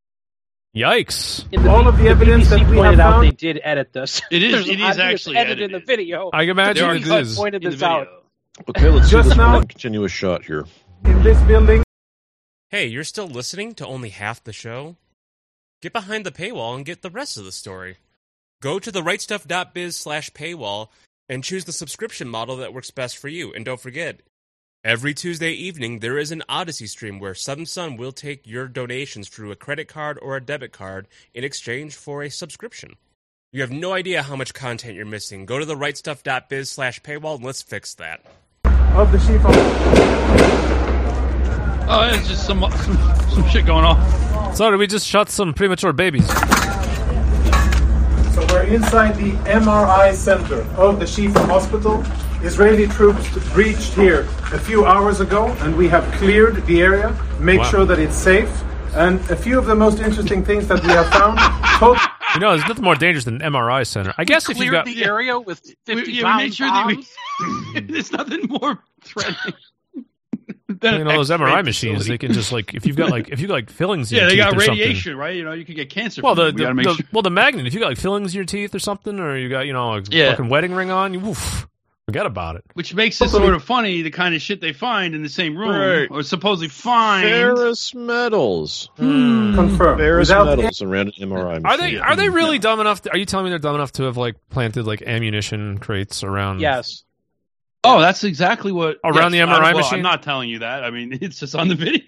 Yikes!
In
All of the evidence
B B C
that we have
pointed out
found-
they did edit this.
It is-
There's
it
an
is
obvious
actually
edit in
edited.
the video.
I can imagine
There
it
are
is.
pointed
In the
this out.
video.
Okay, let's
Just
see this
now-
one continuous shot here.
In this building,
Hey, you're still listening to only half the show? Get behind the paywall and get the rest of the story. Go to the right stuff dot biz slash paywall and choose the subscription model that works best for you. And don't forget, every Tuesday evening there is an Odyssey stream where Southern Sun will take your donations through a credit card or a debit card in exchange for a subscription. You have no idea how much content you're missing. Go to the right stuff dot biz slash paywall and let's fix that.
of the Shifa.
Oh, it's just some some, some shit going on.
Sorry, we just shot some premature babies.
So we're inside the M R I center of the Shifa hospital. Israeli troops breached here a few hours ago, and we have cleared the area, make
Wow.
sure that it's safe. And a few of the most interesting things that we have found. tot-
You know, there's nothing more dangerous than an M R I center. I guess if you
Cleared
got
the area with fifty
We, yeah,
pound
we made sure that
bombs.
we. There's nothing more threatening. than
you know
an
those M R I
X-ray
machines,
facility.
they can just like if you've got like if you got like fillings in
Yeah,
your
they
teeth
got
or something.
radiation, right? You know, you could get cancer.
Well,
from
the,
it. We
the,
gotta make
the
sure.
well the magnet. If you got like fillings in your teeth or something, or you got you know a
Yeah.
fucking wedding ring on, you woof, forget about it.
Which makes it sort of funny, the kind of shit they find in the same room,
Right.
or supposedly find.
Ferrous metals.
Confirmed.
Ferrous
Without
metals around an M R I machine.
Are they are they really dumb enough? To, are you telling me they're dumb enough to have like planted like ammunition crates around?
Yes.
Oh, that's exactly what
Around the M R I
I- well,
machine?
I'm not telling you that. I mean, it's just on the video.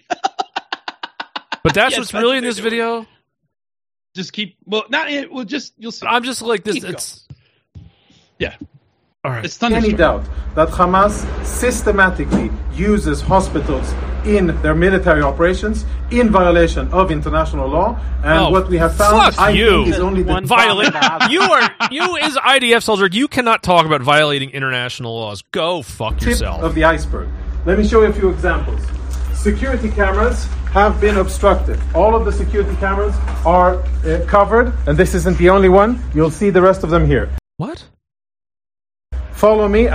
But that's
Yes,
what's
that's
really
what
in this
they're doing.
video.
Just keep. Well, not. Well, just you'll see.
I'm just like this.
Keep
It's
yeah.
all right.
It's
any
thunderstorm.
doubt that Hamas systematically uses hospitals in their military operations in violation of international law, and
Oh,
what we have found,
fuck
I
you.
think, is only the
One
Violate.
bomb.
You are you as I D F soldier. You cannot talk about violating international laws. Go fuck
tip
yourself.
of the iceberg. Let me show you a few examples. Security cameras have been obstructed. All of the security cameras are uh, covered, and this isn't the only one. You'll see the rest of them here.
What?
Follow me.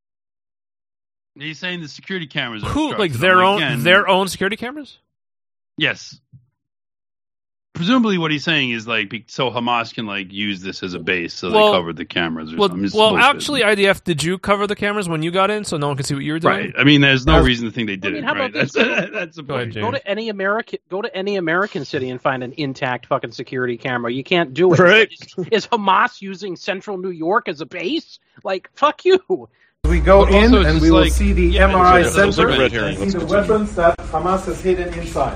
He's saying the security cameras. Are
Who like
obstructed.
their
I'm
own
again,
their own security cameras?
Yes. Presumably, what he's saying is like be- so Hamas can like use this as a base, so
Well-
they covered the cameras or
Well,
something. It's
well,
bullshit.
actually, I D F, did you cover the cameras when you got in, so no one could see what you were doing?
right. I mean, there's no
As-
reason to think they did
mean,
it.
how
Right.
about this?
That's that's the
Go ahead,
point.
James.
Go to any American go to any American city and find an intact fucking security camera. You can't do it.
Right.
Is, is Hamas using central New York as a base? Like, fuck you.
We go
But
in
also it's
and
just
we will
like-
see the
yeah,
M R I
it's like- it's like
center
a red
herring.
and see the weapons that Hamas has hidden inside.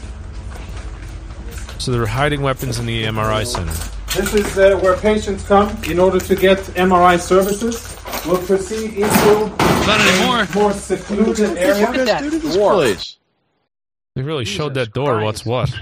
So they're hiding weapons in the M R I center.
This is uh, where patients come in order to get M R I services. We'll proceed into
Not anymore.
a more secluded area.
What do you guys do to this
Door.
place?
They really showed
Jesus
that door.
Christ.
What's what?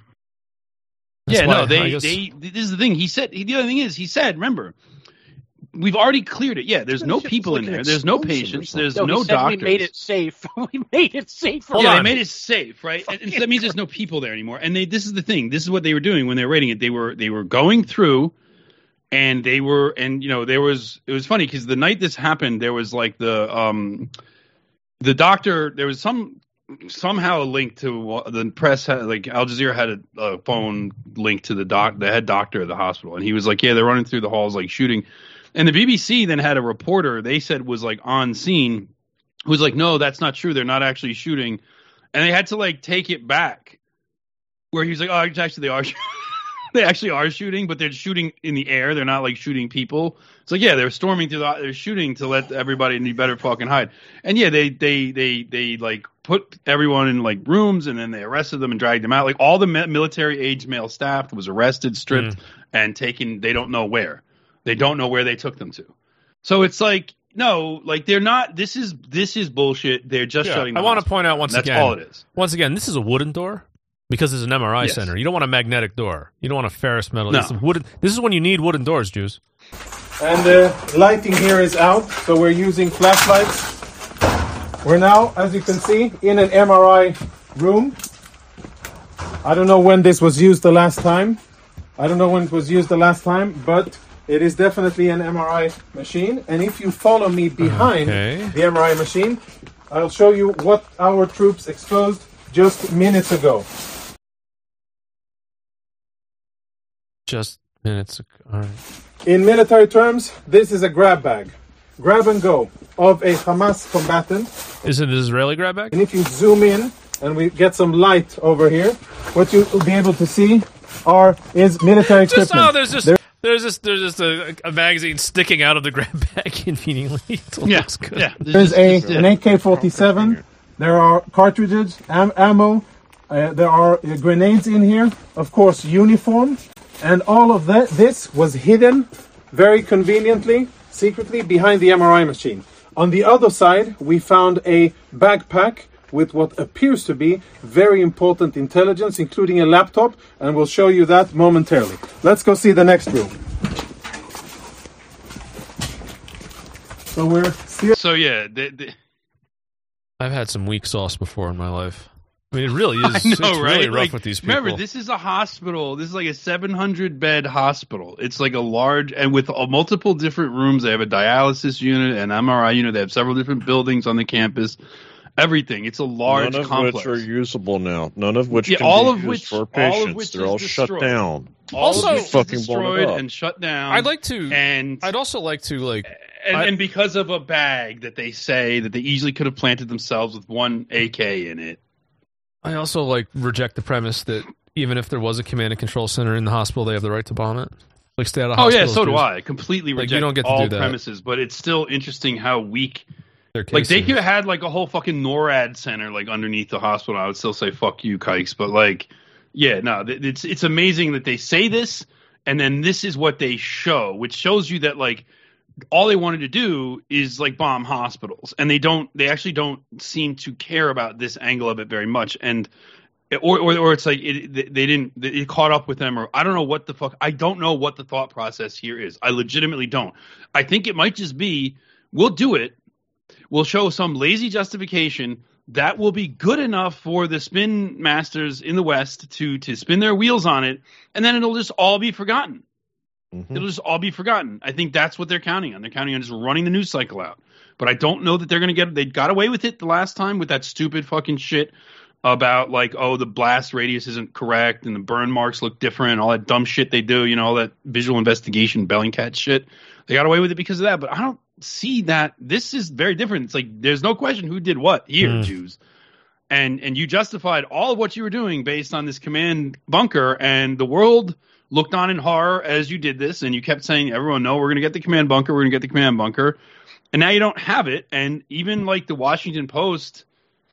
That's
Yeah,
why
no,
I
they,
guess-
they. This is the thing. He said. The other thing is, he said. Remember, we've already cleared it. Yeah, there's
It's
no
just
people
like
in
an
there. There's no
explosion or
patients.
something.
There's
No,
no
he said
doctors.
we made it safe. We made it safe. For
yeah,
life.
they made it safe, right? And, and so that means there's no people there anymore. And they, this is the thing. This is what they were doing when they were rating it. They were they were going through, and they were, and you know, there was. It was funny because the night this happened, there was like the um, the doctor. There was some somehow a link to the press. Had, like Al Jazeera had a, a phone link to the doc, the head doctor of the hospital, and he was like, "Yeah, they're running through the halls like shooting." And the B B C then had a reporter. They said was like on scene. Who was like, no, that's not true. They're not actually shooting. And they had to like take it back where he was like, oh, actually they are shooting. They actually are shooting, but they're shooting in the air. They're not like shooting people. It's like, yeah, they're storming through the, they're shooting to let everybody, and you better fucking hide. And yeah, they, they, they, they like put everyone in like rooms, and then they arrested them and dragged them out. Like all the military age male staff was arrested, stripped, mm. and taken. They don't know where. They don't know where they took them to. So it's like, no, like they're not. This is this is bullshit. They're just
yeah,
shutting.
I want to point out once
That's
again.
That's all it is.
Once again, this is a wooden door because it's an M R I
yes.
center. You don't want a magnetic door. You don't want a ferrous metal.
No.
It's a wooden. This is when you need wooden doors, Jews.
And the lighting here is out, so we're using flashlights. We're now, as you can see, in an M R I room. I don't know when this was used the last time. I don't know when it was used the last time, but it is definitely an M R I machine. And if you follow me behind
okay.
the M R I machine, I'll show you what our troops exposed just minutes ago.
Just minutes ago. All right.
In military terms, this is a grab bag. Grab and go of a Hamas combatant.
Is it an Israeli grab bag?
And if you zoom in and we get some light over here, what you'll be able to see are is military
just,
equipment.
Oh, there's just there, there's just there's just a, a magazine sticking out of the grab bag conveniently.
Yeah, good. yeah.
There's a an A K forty-seven. There are cartridges, am, ammo. Uh, there are uh, grenades in here. Of course, uniform, and all of that. This was hidden very conveniently, secretly behind the M R I machine. On the other side, we found a backpack with what appears to be very important intelligence, including a laptop, and we'll show you that momentarily. Let's go see the next room. So we're still...
So yeah, they, they...
I've had some weak sauce before in my life. I mean, it really is.
I know,
it's
right?
really rough
like,
with these people.
Remember, this is a hospital. This is like a seven hundred bed hospital. It's like a large, and with uh, multiple different rooms. They have a dialysis unit, an M R I unit. They have several different buildings on the campus. Everything. It's a large
None of
complex.
which are usable now. None of which
yeah,
can
all
be
of
used
which,
for patients.
All of which
They're all
destroyed.
shut down.
All
Also,
of which
fucking
is
blown
destroyed
up.
and shut down.
I'd like to,
and
I'd also like to like,
and,
I,
and because of a bag that they say that they easily could have planted themselves with one A K in it.
I also like reject the premise that even if there was a command and control center in the hospital, they have the right to bomb it. Like stay out of
Oh
hospitals.
yeah, so do
Jews.
I. Completely
Like,
reject
you don't get to
all
do that.
premises, but it's still interesting how weak.
Their
Like they
case
could
is.
have had like a whole fucking NORAD center like underneath the hospital. I would still say fuck you, kikes. But like, yeah, no, th- it's it's amazing that they say this and then this is what they show, which shows you that like all they wanted to do is like bomb hospitals, and they don't. They actually don't seem to care about this angle of it very much, and. Or, or, or it's like it, they didn't. It caught up with them, or I don't know what the fuck. I don't know what the thought process here is. I legitimately don't. I think it might just be we'll do it. We'll show some lazy justification that will be good enough for the spin masters in the West to to spin their wheels on it, and then it'll just all be forgotten. Mm-hmm. It'll just all be forgotten. I think that's what they're counting on. They're counting on just running the news cycle out. But I don't know that they're going to get. They got away with it the last time with that stupid fucking shit. About like, oh, the blast radius isn't correct and the burn marks look different, all that dumb shit they do, you know, all that visual investigation Bellingcat shit. They got away with it because of that, but I don't see that. This is very different. It's like there's no question who did what here, mm. Jews. And and you justified all of what you were doing based on this command bunker, and the world looked on in horror as you did this, and you kept saying, everyone, no, we're going to get the command bunker, we're going to get the command bunker. And now you don't have it, and even like the Washington Post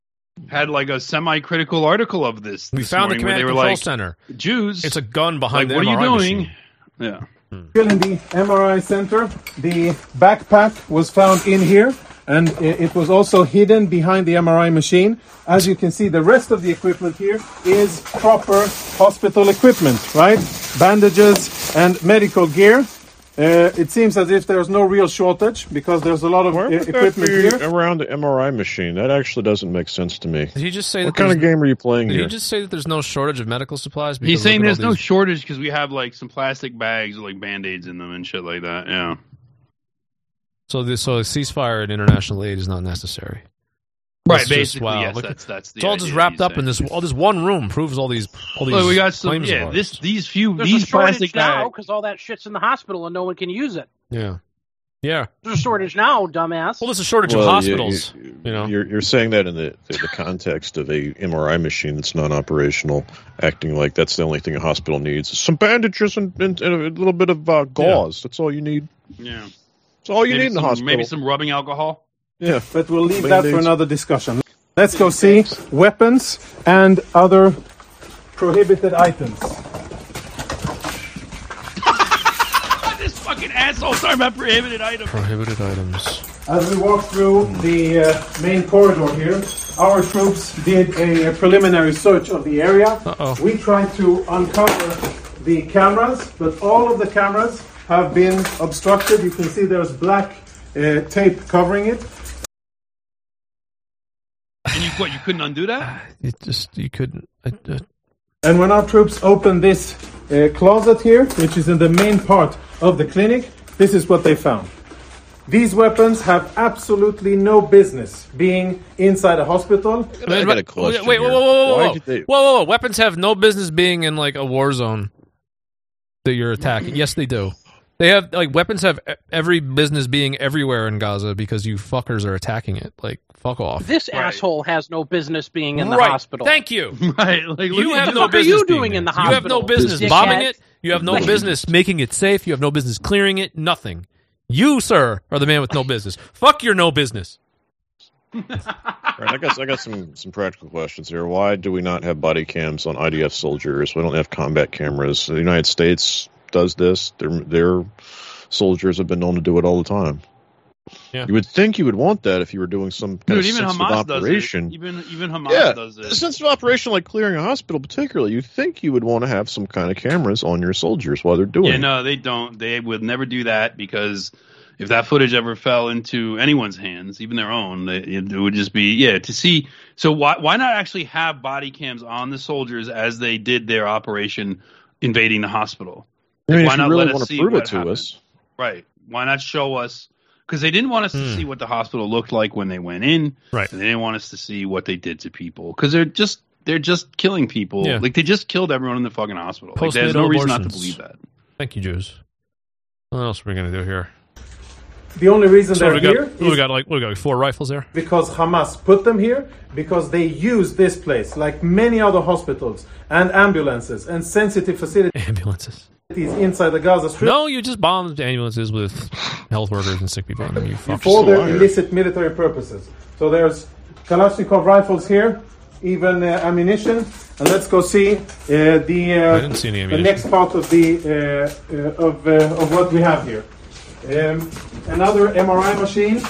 had like a semi-critical article of this.
We
this
found the
morning
command
where they were
control
like,
center.
Jews.
It's a gun behind
like,
the
what
M R I
are you doing?
machine.
Yeah.
Still in the M R I center, the backpack was found in here, and it was also hidden behind the M R I machine. As you can see, the rest of the equipment here is proper hospital equipment, right? Bandages and medical gear. Uh, it seems as if there's no real shortage because there's a lot of
Why
uh,
would that
equipment
be
here.
around the M R I machine? That actually doesn't make sense to me.
Did he just say
What
that
kind of
there's-
game are you playing
Did
here?
he just say that there's no shortage of medical supplies? Because
He's saying
look at
there's
all
no
these-
shortage because we have like some plastic bags with like band-aids in them and shit like that. Yeah.
So this, so a ceasefire and international aid is not necessary.
Right,
It's just,
basically,
wow,
yes,
look
that's-
at-
that's the
it's all just
idea
wrapped
he's
up in this. All this one room proves all these. All these.
Look, we got some.
claims of
Yeah,
ours.
this these few
There's
these
a shortage
plastic
now
bags.
because all that shit's in the hospital and no one can use it.
Yeah, yeah.
There's a shortage now, dumbass.
Well, there's a shortage
Well,
of
you-
hospitals.
You,
You know,
you're, you're saying that in the, the, the context of a M R I machine that's non-operational, acting like that's the only thing a hospital needs. Some bandages and, and, and a little bit of uh, gauze. That's all you need.
Yeah,
That's all you
maybe
need in the
some,
hospital.
Maybe some rubbing alcohol.
Yeah,
But we'll leave that for
Band-Aids.
another discussion. Let's go see weapons and other prohibited items.
This fucking asshole talking about prohibited items.
prohibited items.
As we walk through the uh, main corridor here, our troops did a, preliminary search of the area.
Uh-oh.
We tried to uncover the cameras, but all of the cameras have been obstructed. You can see there's black uh, tape covering it.
And you what? You couldn't undo that?
It just you couldn't. I, uh,
And when our troops opened this uh, closet here, which is in the main part of the clinic, this is what they found. These weapons have absolutely no business being inside a hospital.
I got a question
Wait, whoa,
here.
whoa, whoa, whoa,
Why
whoa.
did they-
whoa, whoa, whoa! Weapons have no business being in like a war zone that you're attacking. Yes, they do. They have like weapons have e- every business being everywhere in Gaza because you fuckers are attacking it. Like, fuck off.
This asshole has no business being in the
Right.
hospital.
Thank you.
Right. Like,
You
look
have
at
no
What are
business
you
being
doing
there.
in the
You have no
hospital,
business
dickhead?
bombing it. You have no business making it safe. You have no business clearing it. Nothing. You, sir, are the man with no business. Fuck your no business.
All right, I guess I got some, some practical questions here. Why do we not have body cams on I D F soldiers? We don't have combat cameras. The United States does this. Their their soldiers have been known to do it all the time.
Yeah.
You would think you would want that if you were doing some kind
Dude,
of
even
sensitive
Hamas does
operation.
it. Even even Hamas
yeah,
does
a
it.
sensitive operation like clearing a hospital, particularly, you think you would want to have some kind of cameras on your soldiers while they're doing
Yeah,
it.
no, they don't. They would never do that because if that footage ever fell into anyone's hands, even their own, they, it would just be yeah to see. So why why not actually have body cams on the soldiers as they did their operation invading the hospital?
I mean,
Why
if you
not
really
let us
want to
see
prove
what
it to
happened?
us,
Right? Why not show us? Because they didn't want us to
Hmm.
see what the hospital looked like when they went in.
Right.
And they didn't want us to see what they did to people because they're just they're just killing people.
Yeah.
Like they just killed everyone in the fucking hospital. Like, there's no
Postnatal
reason not to
abortions.
believe that.
Thank you, Jews. What else are we gonna do here?
The only reason
So what
they're
we got,
here
what we
is
got like what we got like four rifles there.
because Hamas put them here, because they use this place, like many other hospitals and ambulances and sensitive facilities
Ambulances.
inside the Gaza Strip
No, you just bombed ambulances with health workers and sick people in them. You fuckers.
for their illicit military purposes. So there's Kalashnikov rifles here, even uh, ammunition. And let's go see uh, the uh,
I didn't see any
the
ammunition.
next part of the uh, uh, of uh, of what we have here. Um, another M R I machine.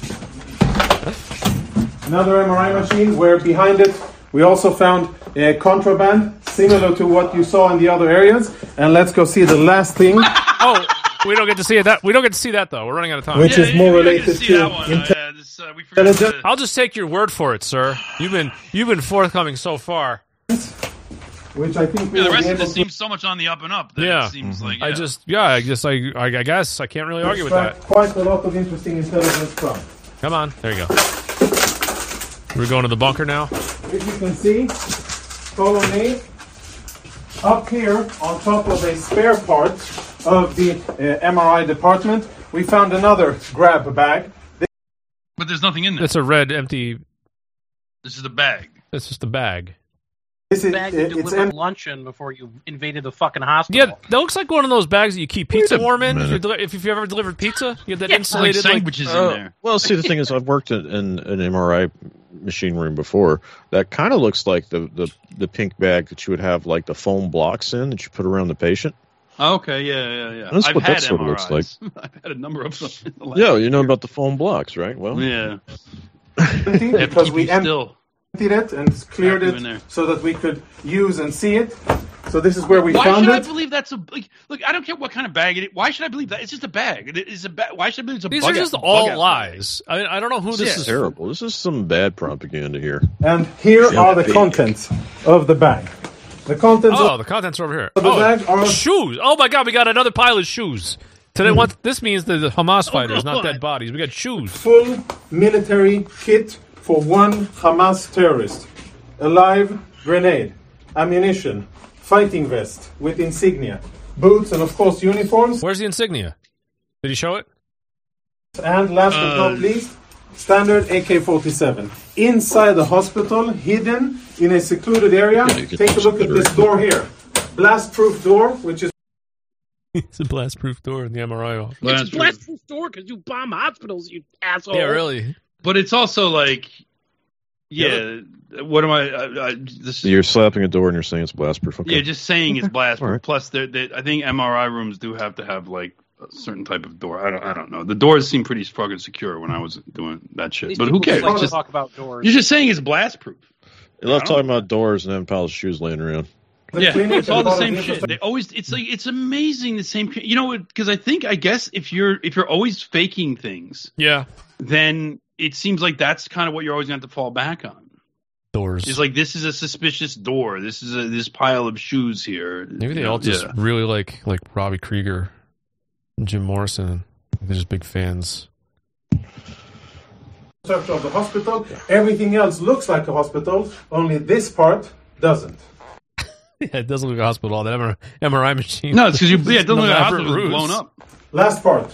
Another M R I machine where behind it we also found uh, contraband similar to what you saw in the other areas. And let's go see the last thing,
Oh, we don't get to see it. That we don't get to see that though. We're running out of time.
which is more related
see
to
that one.
inte-
Uh, yeah, this, uh, we forgot
intelligence.
to-
I'll just take your word for it, sir. You've been you've been forthcoming so far.
which I think we
Yeah, the
will
rest
be
of
able
this
to
seems so much on the up and up. That
Yeah.
it seems like
I
yeah.
just yeah, I just I I, I guess I can't really argue with
extract
that.
quite a lot of interesting intelligence from.
Come on, there you go. We're going to the bunker now.
If you can see, follow me. Up here, on top of a spare part of the uh, M R I department, we found another grab bag.
but there's nothing in there.
It's a red empty.
This is the bag.
It's just a bag.
This is
Bag
uh,
you
it's
delivered
empty.
luncheon before you invaded the fucking hospital.
Yeah, that looks like one of those bags that you keep pizza
Wait a
warm in. If,
minute.
you're deli- if you've ever delivered pizza, you have that
Yeah,
Like
insulated like,
sandwiches
Uh,
in there.
well, see, the thing is, I've worked in, in an M R I machine room before. That kind of looks like the, the, the pink bag that you would have like the foam blocks in that you put around the patient.
Okay, yeah, yeah, yeah.
That's
I've
what
had
that sort of looks
M R Is. I've had a number of them. In the last
Yeah, you know about the foam blocks, right? Well,
Yeah.
empty
They have to
because
keep
we
you
emptied
still.
it and cleared
Active in
it
there.
so that we could use and see it. So this is where we
Why
found
should I
it.
believe that's a like? Look, I don't care what kind of bag it is. Why should I believe that? It's just a bag. It is a bag. Why should I believe it's a
These
bug
are just
out-
all
bug out
lies. I mean, I don't know who
This
this
is
is.
terrible. This is some bad propaganda here.
And here
Yeah,
are the
big.
contents of the bag. The contents
Oh,
of
the contents are over here.
the
Oh,
bag are
shoes. Oh my god, we got another pile of shoes. Today, what this means that the Hamas fighters, not
God.
dead bodies. We got shoes.
full military kit for one Hamas terrorist. A live grenade, ammunition, fighting vest with insignia, boots, and of course uniforms.
Where's the insignia? Did he show it?
And last but
Uh,
not least, standard A K forty-seven. Inside the hospital, hidden in a secluded area.
Yeah, you can
Take a look at
better.
this door here. Blast-proof door, which is
It's a blast-proof door in the M R I office.
Well,
It's
that's
a blast-proof door because you bomb hospitals, you asshole.
Yeah, really.
But it's also like, yeah. What am I? I, I this,
You're slapping a door and you're saying it's blast-proof. Okay.
Yeah, just saying it's blast.
All right.
Plus, they're, they I think M R I rooms do have to have like a certain type of door. I don't. I don't know. The doors seem pretty fucking secure when I was doing that shit.
These
But who
people
cares?
Like
It's
to
just,
talk about doors.
you're just saying it's blast proof.
They love
I
talking
don't-
about doors and having piles of shoes laying around.
the
Yeah,
clinic
it's all
and
the
part of
same shit.
infrastructure.
They always. It's like it's amazing. The same. You know, because I think I guess if you're if you're always faking things,
Yeah.
then it seems like that's kind of what you're always going to have to fall back on.
Doors.
It's like this is a suspicious door. This is a this pile of shoes here.
Maybe they
You know,
all just
yeah.
really like like Robbie Krieger and Jim Morrison. They're just big fans.
Structure of the hospital. Everything else looks like a hospital, only this part doesn't.
Yeah, it doesn't look like a hospital. All that M R I, M R I machine.
No, it's because you. Yeah, it doesn't look like a
Elaborate
hospital. It's
ruse.
blown up.
Last part.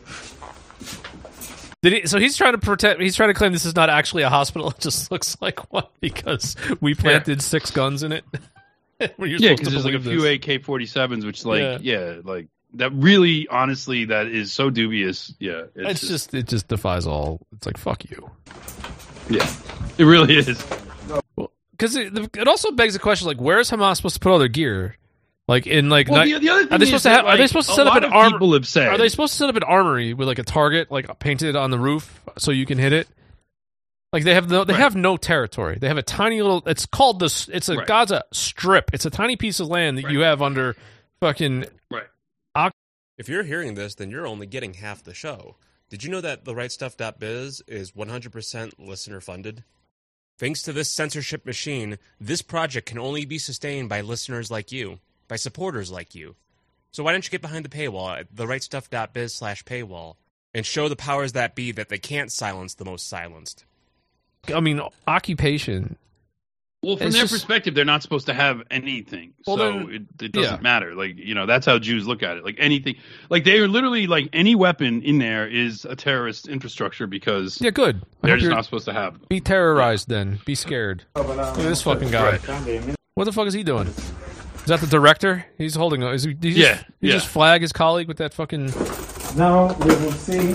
Did he, so he's trying to protect. He's trying to claim this is not actually a hospital. It just looks like one because we planted six guns in it. Were you
Yeah,
supposed
because
to
there's like a
believe
few
this?
A K forty-sevens, which like
Yeah.
yeah. like that really honestly that is so dubious. Yeah,
It's just it just defies all. It's like fuck you.
yeah, it really is.
Because it, it also begs the question: like, where is Hamas supposed to put all their gear? Like in like,
Well,
night-
the, the other thing
are they
is
supposed to
that,
have? Are they
like,
supposed to
a
set up
lot
an
of
armor?
people have said
Are they supposed to set up an armory with like a target like painted on the roof so you can hit it? Like they have no, they
Right.
have no territory. They have a tiny little. It's called this. It's a
Right.
Gaza Strip. It's a tiny piece of land that
Right.
you have under fucking.
right?
If you're hearing this, then you're only getting half the show. Did you know that the right stuff dot biz is one hundred percent listener funded? Thanks to this censorship machine, this project can only be sustained by listeners like you, by supporters like you. So why don't you get behind the paywall at the right stuff dot biz slash paywall and show the powers that be that they can't silence the most silenced?
I mean, occupation.
Well, from
It's
their
just-
perspective, they're not supposed to have anything,
Well,
so
then-
it, it doesn't
yeah.
matter. Like you know, that's how Jews look at it. Like anything, like they are literally like any weapon in there is a terrorist infrastructure because
Yeah, good. I
they're
hope
just
you're-
not supposed to have them.
Be terrorized then. Be scared. Look at this fucking guy. What the fuck is he doing? Is that the director? He's holding. Is he? Did he
Yeah,
Just, he
yeah.
just flag his colleague with that fucking.
Now we will see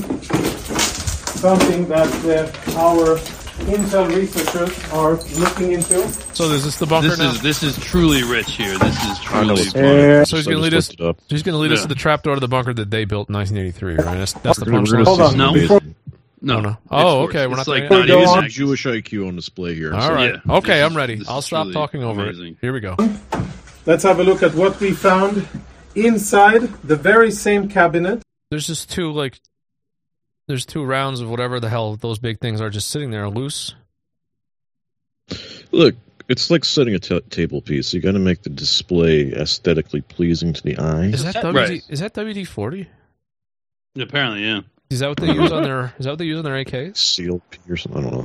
something that uh, our intel researchers are looking into.
So is this the bunker
This
now?
is this is truly rich here. This is
I know
truly.
what's funny.
So he's
I
gonna
just
lead us.
looked it up.
He's gonna lead us
Yeah.
to the trapdoor to the bunker that they built in nineteen eighty-three, right? That's, that's the
We're gonna- we're
punchline.
gonna
Hold
see
on.
some
No.
amazing-
No,
Oh, no.
it's
Oh,
worse.
okay, we're
It's
not
like
there
not
yet.
even
Go on.
that.
Jewish I Q on display here.
All
So-
right.
Yeah,
Okay,
this
I'm
is-
ready.
this
I'll
is
stop
truly
talking over
amazing.
it. Here we go.
Let's have a look at what we found inside the very same cabinet.
There's just two like. There's two rounds of whatever the hell those big things are just sitting there loose.
Look, it's like setting a t- table piece. You got to make the display aesthetically pleasing to the eye.
Is that W D?
Right.
Is that W D forty?
Apparently, yeah.
Is that what they use on their? Is that what they use on their A Ks?
Seal P or something. I don't know.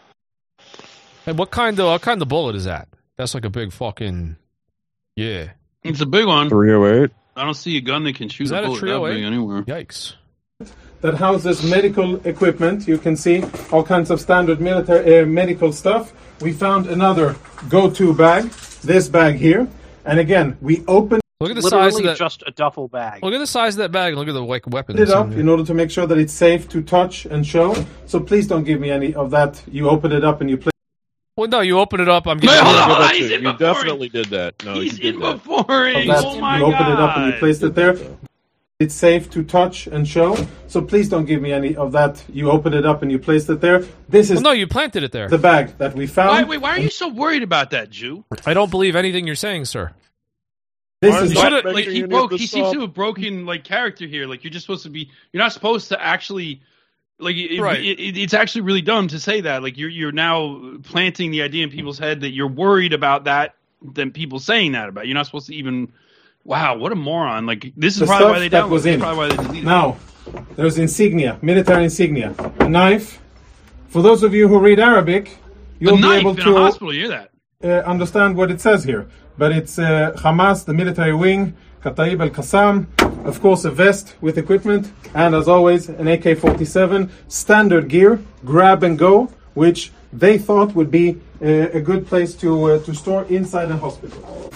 And what kind of what kind of bullet is that? That's like a big fucking. Yeah.
It's a big one.
three oh eight.
I don't see a gun that can shoot
Is
a
that a
bullet
three oh eight?
that big anywhere.
Yikes.
That houses medical equipment. You can see all kinds of standard military uh, medical stuff. We found another go-to bag, this bag here. And again, we opened
Look at the size of
Literally
that.
just a duffel bag.
Look at the size of that bag. And look at the like weapons.
it up
and-
in order to make sure that it's safe to touch and show. So please don't give me any of that. You open it up and you play.
Well, no, you open it up. I'm
Wait,
getting.
hold
You
on,
did
hold
that
on,
too.
he's in
You
before
definitely did that. No,
He's
you did
in
that.
before
of that.
Oh my
you open
god!
it up and you place it there. It's safe to touch and show. So please don't give me any of that. You open it up and you place it there. This is
Well, no, you planted it there.
the bag that we found.
Why, wait, why are you so worried about that, Jew?
I don't believe anything you're saying, sir.
This
Why
is
is
not
that- like
mentioning
he
any
broke.
of
He
this
seems
stuff?
to have broken like character here. Like you're just supposed to be. You're not supposed to actually. Like it,
Right.
it, it, it's actually really dumb to say that. Like you're you're now planting the idea in people's head that you're worried about that. Than people saying that about. You're not supposed to even. Wow, what a moron! Like this is
the
probably
stuff
why they
that
downloaded.
was
This is
in.
probably why they deleted it.
Now, there's insignia, military insignia, a knife. For those of you who read Arabic, you'll
a
be
knife
able
in
to
a hospital. You hear that?
uh, understand what it says here. But it's uh, Hamas, the military wing, Kataib al-Qassam, of course a vest with equipment, and as always an A K forty-seven, standard gear, grab and go, which they thought would be uh, a good place to uh, to store inside a hospital.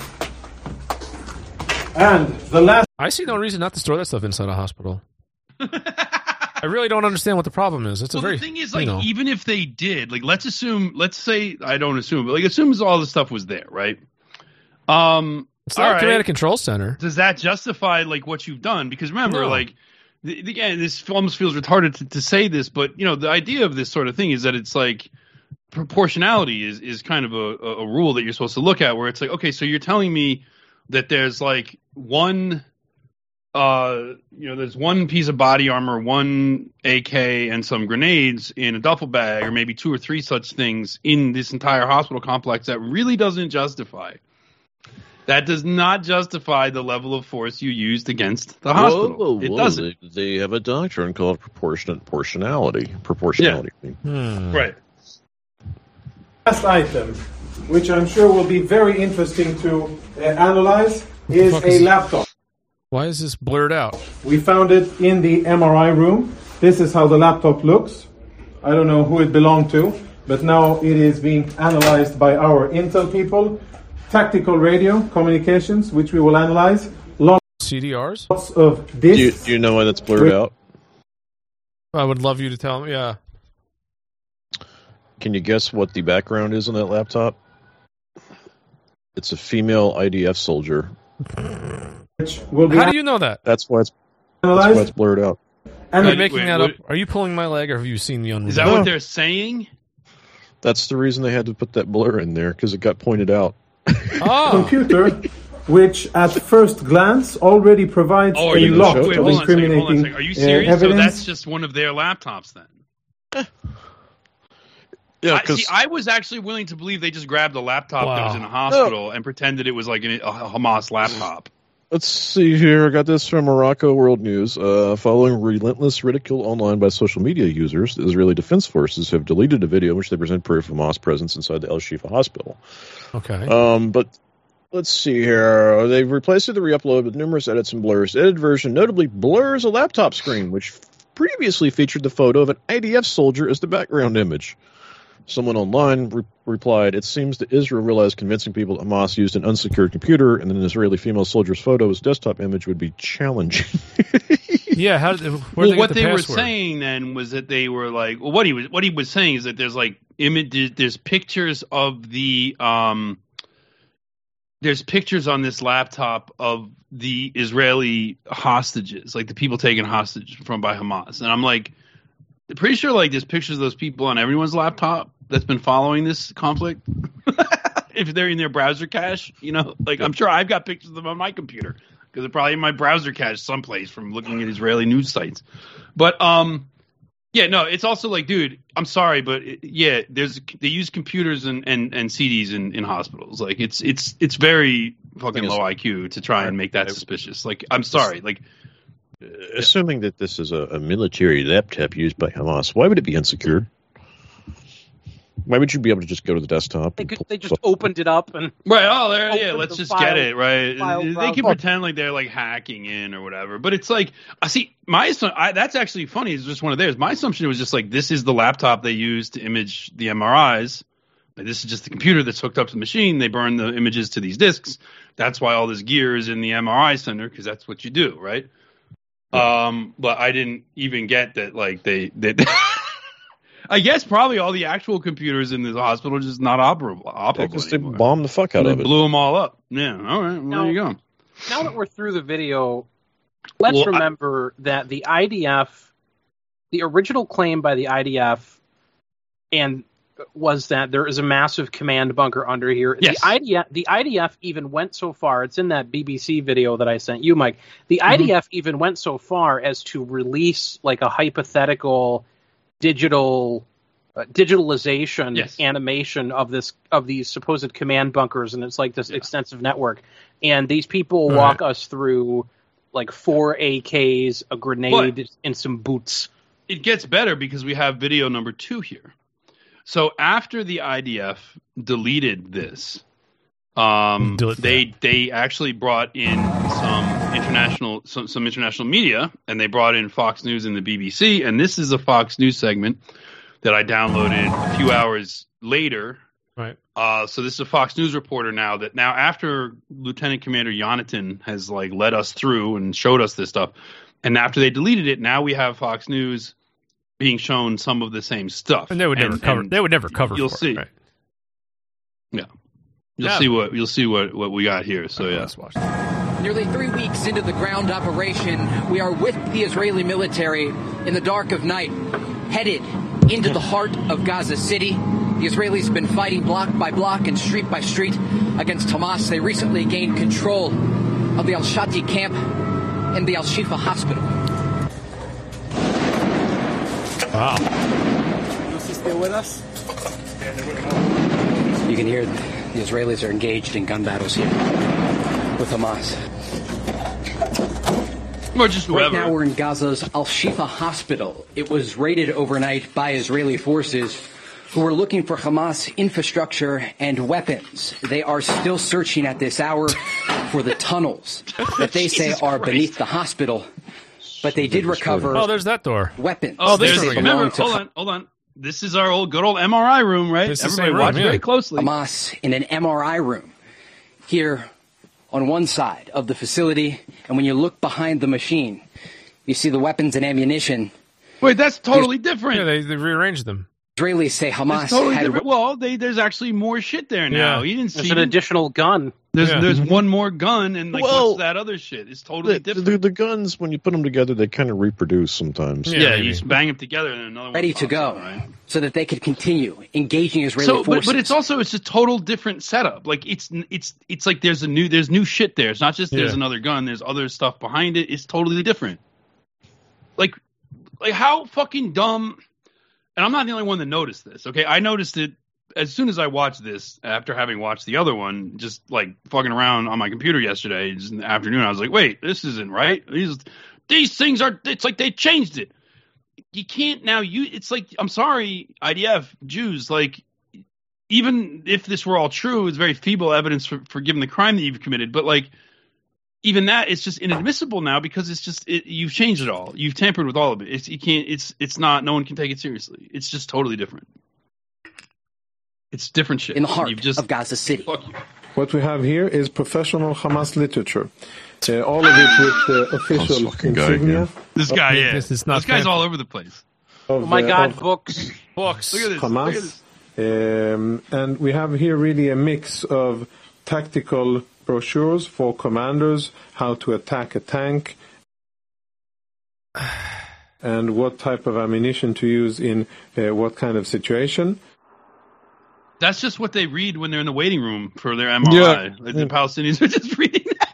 And the last
I see no reason not to store that stuff inside a hospital. I really don't understand what the problem is. It's
Well,
a very
the thing is, like,
you know,
even if they did, like, let's assume, let's say, I don't assume, but like, assume all this stuff was there, right? Um,
it's not
all
a
right.
command and control center.
Does that justify like what you've done? Because remember,
No.
like, the, the- again, this almost feels retarded to, to say this, but you know, the idea of this sort of thing is that it's like proportionality is is kind of a, a a rule that you're supposed to look at, where it's like, okay, so you're telling me that there's like one. Uh, you know, there's one piece of body armor, one A K, and some grenades in a duffel bag, or maybe two or three such things in this entire hospital complex. That really doesn't justify. That does not justify the level of force you used against the hospital.
Whoa, whoa,
it
whoa.
doesn't.
They, they have a doctrine called proportionate proportionality. Proportionality.
Hmm.
Right.
last item, which I'm sure will be very interesting to uh, analyze, is
fuck
a
is-
laptop.
Why is this blurred out?
We found it in the M R I room. This is how the laptop looks. I don't know who it belonged to, but now it is being analyzed by our Intel people. Tactical radio communications, which we will analyze. Lots
C D Rs?
of
Do you,
disks.
do you know why that's blurred
Wait.
out?
I would love you to tell me. Yeah.
Can you guess what the background is on that laptop? It's a female I D F soldier.
Which will be
How do you know that?
That's why it's, that's why
analyzed.
it's blurred out.
And
Are
Wait,
you making
wait,
that
what-
up? Are you pulling my leg, or have you seen the unreal?
Is that
No.
what they're saying?
That's the reason they had to put that blur in there, because it got pointed out.
Oh,
computer, which at first glance already provides
Oh, are
a
you?
lot
show-
Wait,
of
hold on a second. Hold on a
incriminating
second. Are you
uh,
serious? So
evidence.
that's just one of their laptops then?
Yeah,
I,
because
see, I was actually willing to believe they just grabbed a laptop that
Wow.
was in a hospital and pretended it was like an, a Hamas laptop.
let's see here. I got this from Morocco World News. Uh, following relentless ridicule online by social media users, the Israeli Defense Forces have deleted a video in which they present proof of Hamas presence inside the El Shifa hospital.
okay.
Um, but let's see here. They've replaced it with a re-upload with numerous edits and blurs. The edited version notably blurs a laptop screen, which previously featured the photo of an I D F soldier as the background image. Someone online re- replied, "It seems that Israel realized convincing people that Hamas used an unsecured computer and an Israeli female soldier's photo as desktop image would be challenging."
Yeah. How? Did, where
Well,
they
what
get the
they were
password?
saying then was that they were like, well, what he was what he was saying is that there's like images, there's pictures of the um, there's pictures on this laptop of the Israeli hostages, like the people taken hostage from by Hamas, and I'm like, pretty sure like there's pictures of those people on everyone's laptop that's been following this conflict. If they're in their browser cache, you know, like I'm sure I've got pictures of them on my computer because they're probably in my browser cache someplace from looking at Israeli news sites. But um, yeah, no, it's also like, dude, I'm sorry, but it, yeah, there's they use computers and, and, and C Ds in, in hospitals. Like it's it's it's very fucking
Thing is-
low I Q to try and make that suspicious. Like I'm sorry, like
Assuming that this is a, a military laptop used by Hamas, why would it be unsecured? Why would you be able to just go to the desktop?
They
and
could,
pull
they just
stuff?
opened it up and
right, oh, there, yeah,
Open
let's
the
just
file-
get it right.
file
They
browser.
can pretend like they're like hacking in or whatever, but it's like I see my assu- I, that's actually funny. It's just one of theirs. My assumption was just like this is the laptop they use to image the M R Is. Like, this is just the computer that's hooked up to the machine. They burn the images to these disks. That's why all this gear is in the M R I center because that's what you do, right? Um, but I didn't even get that. Like they, they I guess probably all the actual computers in this hospital are just not operable.
Yeah,
operable
'cause they
anymore.
bombed the fuck out
They
of it.
blew them all up. Yeah. All right. Well,
Now-
there you go.
now that we're through the video, let's
Well, I-
remember that the I D F, the original claim by the I D F, and was that there is a massive command bunker under here.
Yes.
The I D F, the I D F even went so far. It's in that B B C video that I sent you, Mike. The
Mm-hmm.
I D F even went so far as to release like a hypothetical digital uh, digitalization
Yes.
animation of this of these supposed command bunkers, and it's like this
Yeah.
extensive network. And these people
Right.
walk us through like four A Ks, a grenade,
But-
and some boots.
It gets better because we have video number two here. So after the I D F deleted this, um,
Delete
they they actually brought in some international some, some international media, and they brought in Fox News and the B B C. And this is a Fox News segment that I downloaded a few hours later.
Right.
Uh, so this is a Fox News reporter now that now after Lieutenant Commander Yonatan has like led us through and showed us this stuff, and after they deleted it, now we have Fox News being shown some of the same stuff.
And they would never cover.
and
They would never cover.
You'll
for
see.
It, right?
Yeah, you'll
Yeah.
see what you'll see what, what we got here. So
Okay,
yeah,
let's watch that.
Nearly three weeks into the ground operation, we are with the Israeli military in the dark of night, headed into the heart of Gaza City. The Israelis have been fighting block by block and street by street against Hamas. They recently gained control of the Al-Shati camp and the Al-Shifa hospital.
Wow.
Lucy still with us?
You can hear the Israelis are engaged in gun battles here with Hamas.
or just
Right
whoever.
now we're in Gaza's Al-Shifa hospital. It was raided overnight by Israeli forces who were looking for Hamas infrastructure and weapons. They are still searching at this hour for the tunnels that they say
Jesus
are
Christ.
beneath the hospital. But they did recover
Oh, there's that door.
weapons.
Oh,
this
there's
is
that
like-
remember.
belong to
Hold on, hold on. This is our old good old M R I room, right?
It's the
Everybody
same
watch
room, yeah.
very closely.
Hamas in an M R I room here on one side of the facility. And when you look behind the machine, you see the weapons and ammunition.
Wait, that's totally different.
Yeah, they, they rearranged them.
Israelis say Hamas
It's totally
had
different. Well, they, there's actually more shit there now.
Yeah.
You didn't
There's
see
an additional gun.
There's
Yeah.
there's one more gun, and like
Well,
what's that other shit? It's totally
The,
different.
the, the guns, when you put them together, they kind of reproduce sometimes.
Yeah,
yeah,
maybe.
you just bang them together, and another one
ready to
pops
go
out, right?
so that they could continue engaging Israeli
So, but,
forces.
but it's also it's a total different setup. Like it's it's it's like there's a new there's new shit there. It's not just there's
Yeah.
another gun. There's other stuff behind it. It's totally different. Like like how fucking dumb. And I'm not the only one that noticed this. Okay, I noticed it as soon as I watched this after having watched the other one. Just like fucking around on my computer yesterday, just in the afternoon. I was like, wait, this isn't right. These these things are. It's like they changed it. You can't now. You. It's like I'm sorry, I D F Jews. Like even if this were all true, it's very feeble evidence for, for given the crime that you've committed. But like even that, it's just inadmissible now because it's just it, you've changed it all. You've tampered with all of it. It's you can't. It's it's not. No one can take it seriously. It's just totally different. It's different shit.
in the heart
You've just,
of Gaza City.
fuck you.
What we have here is professional Hamas literature. Uh, all of it with uh, official
fucking guy,
insignia.
yeah.
This guy, yeah,
This is not
this guy's
fancy.
all over the place.
Of,
Oh my
uh,
God,
of
books.
Books.
Look at this. Look at
Hamas.
this.
Um, and we have here really a mix of tactical brochures for commanders, how to attack a tank, and what type of ammunition to use in uh, what kind of situation.
That's just what they read when they're in the waiting room for their M R I.
Yeah.
Like the Palestinians are just reading that.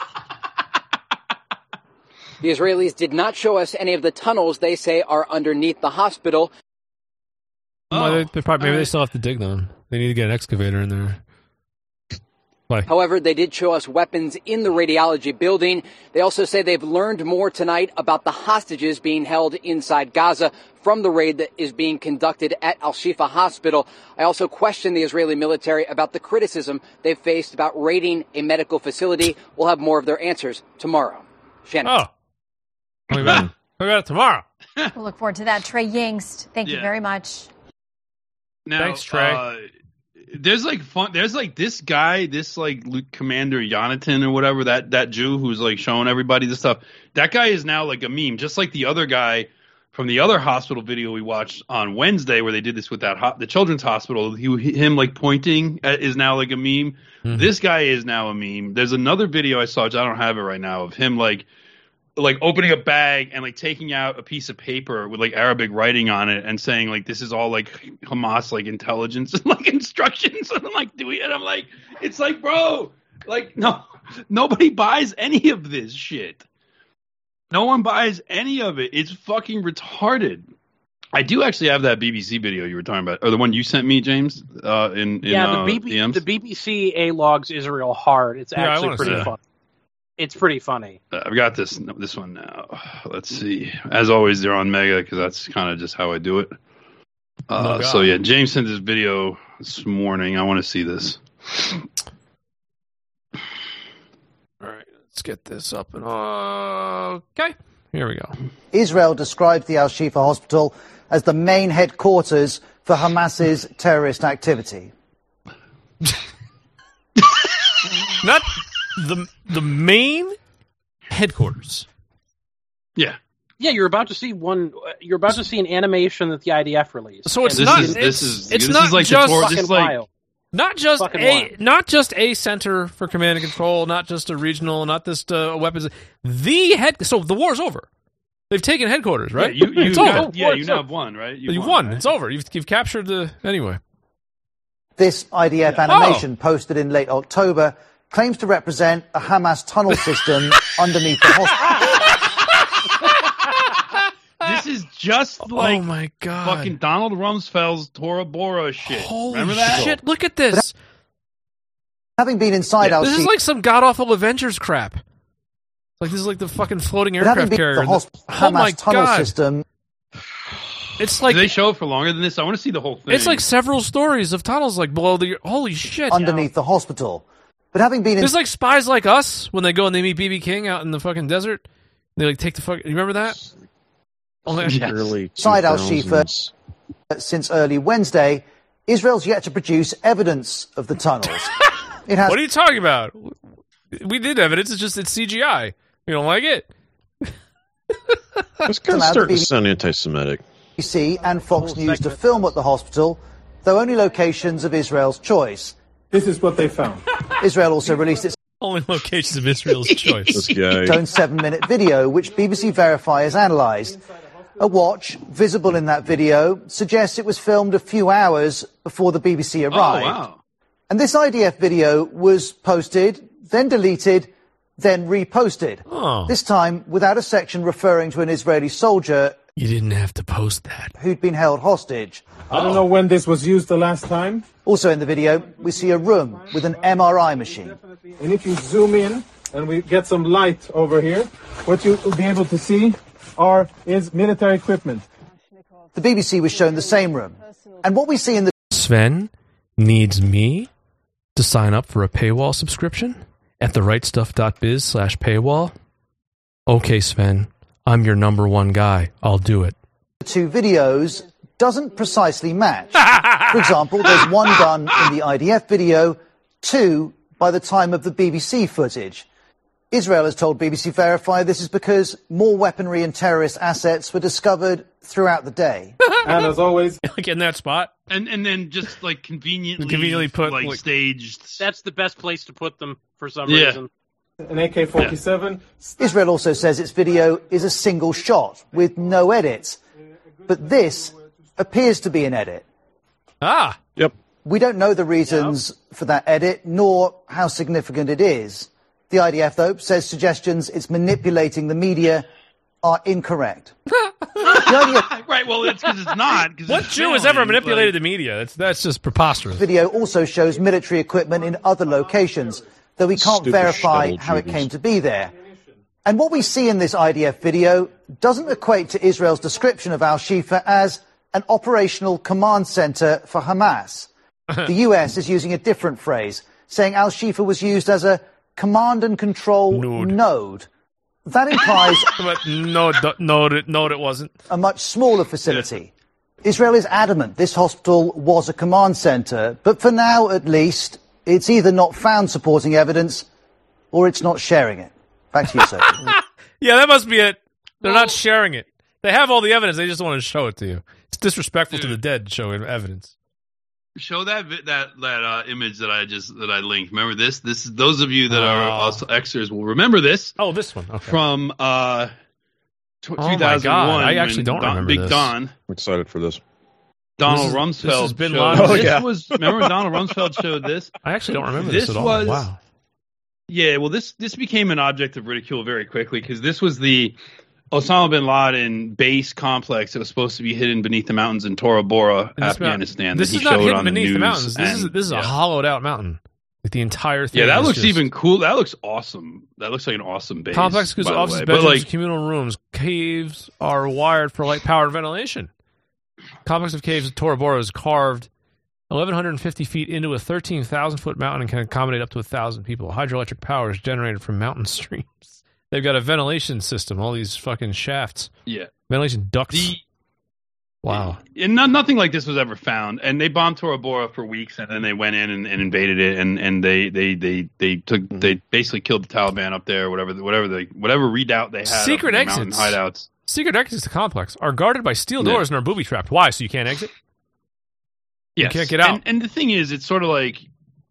The Israelis did not show us any of the tunnels they say are underneath the hospital.
Well, they,
Oh,
they probably, maybe
all
they
right.
still have to dig them. They need to get an excavator in there. Like,
However, they did show us weapons in the radiology building. They also say they've learned more tonight about the hostages being held inside Gaza from the raid that is being conducted at Al-Shifa Hospital. I also questioned the Israeli military about the criticism they've faced about raiding a medical facility. We'll have more of their answers tomorrow. Shannon.
oh, we got it. We got it tomorrow.
We'll look forward to that. Trey Yingst, thank you
Yeah.
very much.
Now,
Thanks, Trey.
Uh, there's like fun. There's like this guy, this like Lieutenant Commander Yonatan or whatever that that Jew who's like showing everybody this stuff. That guy is now like a meme, just like the other guy from the other hospital video we watched on Wednesday, where they did this with that ho- the children's hospital. He, him like pointing at, is now like a meme.
Mhm.
This guy is now a meme. There's another video I saw, which I don't have it right now, of him like like opening a bag and like taking out a piece of paper with like Arabic writing on it and saying like this is all like Hamas like intelligence and like instructions. And I'm like, do we? And I'm like, it's like, bro, like no, nobody buys any of this shit. No one buys any of it. It's fucking retarded. I do actually have that B B C video you were talking about, or the one you sent me, James. Uh, in, in
yeah, the
uh,
B B,
D Ms.
the B B C A logs Israel hard. It's
Yeah, I
actually
wanna
pretty
see
fun. It's pretty funny.
Uh, I've got this this one now. Let's see. As always, they're on Mega because that's kind of just how I do it. Uh,
Oh,
so
God.
yeah, James sent this video this morning. I want to see this.
All right, let's get this up and okay. Here we go.
Israel described the Al-Shifa hospital as the main headquarters for Hamas's terrorist activity.
Not the the main headquarters.
Yeah.
Yeah, you're about to see one. You're about to see an animation that the I D F released.
So it's
And
not.
is-
it's,
this is-
it's
this
not
is like the
just
tor- this
fucking
is like-
wild.
not just
fucking
a
wild.
not just a center for command and control, not just a regional, not just uh, weapons. The head. So the war's over. They've taken headquarters, right?
Yeah, you, you
it's
got,
over.
yeah, you now have won, right?
You've won.
right?
It's over. You've, you've captured the anyway.
This I D F animation, posted in late October, claims to represent a Hamas tunnel system underneath the hospital.
This is just like
oh my god,
fucking Donald Rumsfeld's Tora Bora shit.
Holy
Remember that?
shit! Look at this.
Having been inside
This is
Al-Shifa,
like some god awful Avengers crap. Like this is like the fucking floating
but having
aircraft
been
carrier.
the
in
hosp-
the- oh my
Hamas tunnel
god!
system,
It's like
Do they show it for longer than this? I want to see the whole thing.
it's like several stories of tunnels like below the. Holy shit!
underneath the hospital. But having been in,
It's like Spies Like Us when they go and they meet B B King out in the fucking desert. They like take the fuck. You remember that? Only
Yes.
Early
inside
two thousands.
Al-Shifa since early Wednesday, Israel's yet to produce evidence of the tunnels. It has
What are you talking about? We did evidence. It's just it's C G I. You don't like it?
It's kind of
Allowed to
starting
be-
to sound anti-Semitic.
B B C and Fox News to film at the hospital, though only locations of Israel's choice.
This is what they found.
Israel also released its
Only locations of Israel's choice.
This guy.
own seven-minute video, which B B C Verify has analysed. A watch, visible in that video, suggests it was filmed a few hours before the B B C
Oh,
arrived.
wow.
And this I D F video was posted, then deleted, then reposted.
Oh.
This time without a section referring to an Israeli soldier
You didn't have to post that.
who'd been held hostage.
I don't know when this was used the last time.
Also in the video, we see a room with an M R I machine.
And if you zoom in and we get some light over here, what you'll be able to see are is military equipment.
The B B C was shown the same room. And what we see in the
Sven needs me to sign up for a paywall subscription at therightstuff.biz slash paywall. Okay, Sven, I'm your number one guy. I'll do it.
two videos doesn't precisely match. For example, there's one done in the I D F video, two by the time of the B B C footage. Israel has told B B C Verify this is because more weaponry and terrorist assets were discovered throughout the day.
And as always,
like in that spot.
And and then just like conveniently,
Conveniently put,
like,
like-
staged.
That's the best place to put them for some
Yeah.
reason.
an A K forty-seven.
Israel also says its video is a single shot with no edits. But this appears to be an edit.
Ah.
Yep.
We don't know the reasons for that edit, nor how significant it is. The I D F, though, says suggestions it's manipulating the media are incorrect. The I D F
Right, well, it's because it's not. 'cause
What
it's
Jew has
filming,
ever manipulated
but-
the media? That's that's just preposterous.
video also shows military equipment in other locations, though we can't
Stupid
verify
shuttle
how it
Jews.
came to be there. And what we see in this I D F video doesn't equate to Israel's description of Al-Shifa as an operational command center for Hamas. The U S is using a different phrase, saying Al-Shifa was used as a command and control
Node.
node. That implies
But no, d- no, it- no, it wasn't.
a much smaller facility. Israel is adamant this hospital was a command center, but for now, at least, it's either not found supporting evidence or it's not sharing it. Back to you, sir.
Yeah, that must be it. They're not sharing it. They have all the evidence. They just don't want to show it to you. It's disrespectful to the dead to show evidence.
show that vi- that that uh, image that I just that I linked. Remember this? This is those of you that are
Oh.
also Xers will remember this.
Oh, this one. Okay.
From uh, t-
Oh my
two thousand one.
God, I actually
when
don't
Don,
remember
Big
this.
Don.
I'm excited for this.
Donald
This is-
Rumsfeld.
this has been
showed,
Laden.
Oh,
this
yeah.
was remember when Donald Rumsfeld showed this?
I actually don't remember
This
this, at all.
was-
Wow.
Yeah, well, this this became an object of ridicule very quickly because this was the Osama bin Laden base complex that was supposed to be hidden beneath the mountains in Tora Bora,
And this mount-
Afghanistan.
This
that he
is not
showed
hidden
on the
beneath the
news,
mountains. This is
and-
this is
yeah.
a hollowed out mountain. Like the entire thing.
Yeah, that
is
looks
just-
even cool. That looks awesome. That looks like an awesome base.
Complex includes
by the
offices,
way. But
bedrooms,
like,
communal rooms. Caves are wired for light powered ventilation. Complex of caves at Tora Bora is carved eleven fifty feet into a thirteen thousand foot mountain and can accommodate up to one thousand people. Hydroelectric power is generated from mountain streams. They've got a ventilation system, all these fucking shafts.
yeah,
Ventilation ducts.
the
Wow.
and not, nothing like this was ever found. And they bombed Tora Bora for weeks, and then they went in and, and invaded it, and, and they, they, they, they took
Mm-hmm.
they basically killed the Taliban up there, whatever whatever they whatever redoubt they had.
Secret
up in the mountain
exits.
hideouts.
Secret exits to complex are guarded by steel
Yeah.
doors and are booby trapped. Why? So you can't exit?
Yes.
can't get out.
And, and the thing is, it's sort of like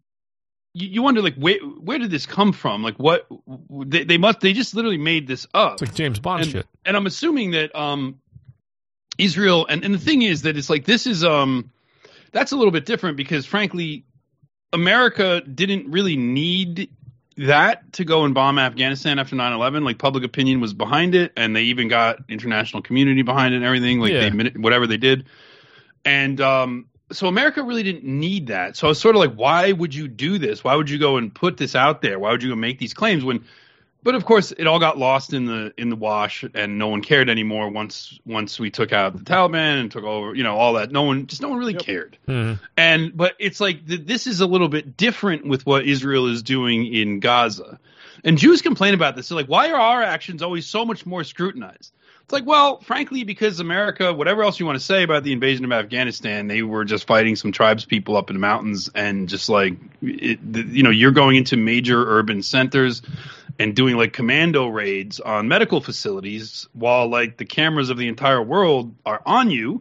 you, you wonder, like, where where did this come from? Like, what they, they must they just literally made this up.
It's like James Bond
and,
shit.
and I'm assuming that um, Israel and, and the thing is that it's like this is um that's a little bit different because frankly, America didn't really need that to go and bomb Afghanistan after nine eleven. Like public opinion was behind it, and they even got international community behind it and everything. Like
Yeah.
they whatever they did, and um. So America really didn't need that. So I was sort of like, why would you do this? Why would you go and put this out there? Why would you go make these claims when? But of course, it all got lost in the in the wash, and no one cared anymore once once we took out the Taliban and took over, you know, all that. No one, just no one really cared.
Mhm.
And but it's like th- this is a little bit different with what Israel is doing in Gaza, and Jews complain about this. They're like, why are our actions always so much more scrutinized? It's like, well, frankly, because America, whatever else you want to say about the invasion of Afghanistan, they were just fighting some tribes people up in the mountains, and just like, it, you know, you're going into major urban centers and doing like commando raids on medical facilities while like the cameras of the entire world are on you.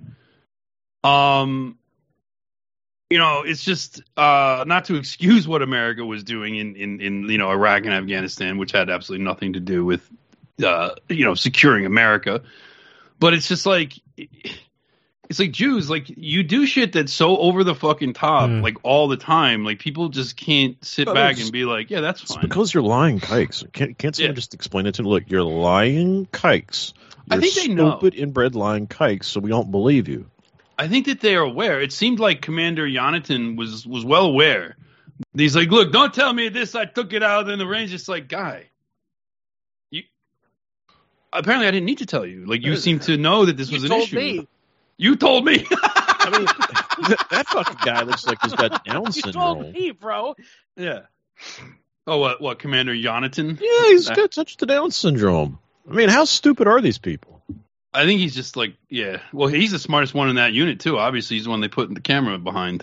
Um, you know, it's just uh, not to excuse what America was doing in, in, in, you know, Iraq and Afghanistan, which had absolutely nothing to do with, uh, you know, securing America. But it's just like, it's like Jews, like you do shit that's so over the fucking top,
Mm.
like all the time. Like people just can't sit
But
back
it's-
and be like, yeah, that's
It's
fine.
because you're lying kikes. Can't, can't someone
Yeah.
just explain it to me? Look, you're lying kikes. You're
I think they know.
stupid, inbred lying kikes, so we don't believe you.
I think that they are aware. It seemed like Commander Yonatan was was well aware. He's like, look, don't tell me this. I took it out in the range. It's like, guy, you. Apparently, I didn't need to tell you. Like, you seem to know that this
You
was an
told
issue.
me.
You told me.
I mean, that, that fucking guy looks like he's got Down
You told
syndrome.
me, bro.
yeah. Oh, what? What? Commander Yonatan?
Yeah, he's got such the Down syndrome. I mean, how stupid are these people?
I think he's just like, yeah. Well, he's the smartest one in that unit too. Obviously, he's the one they put the camera behind.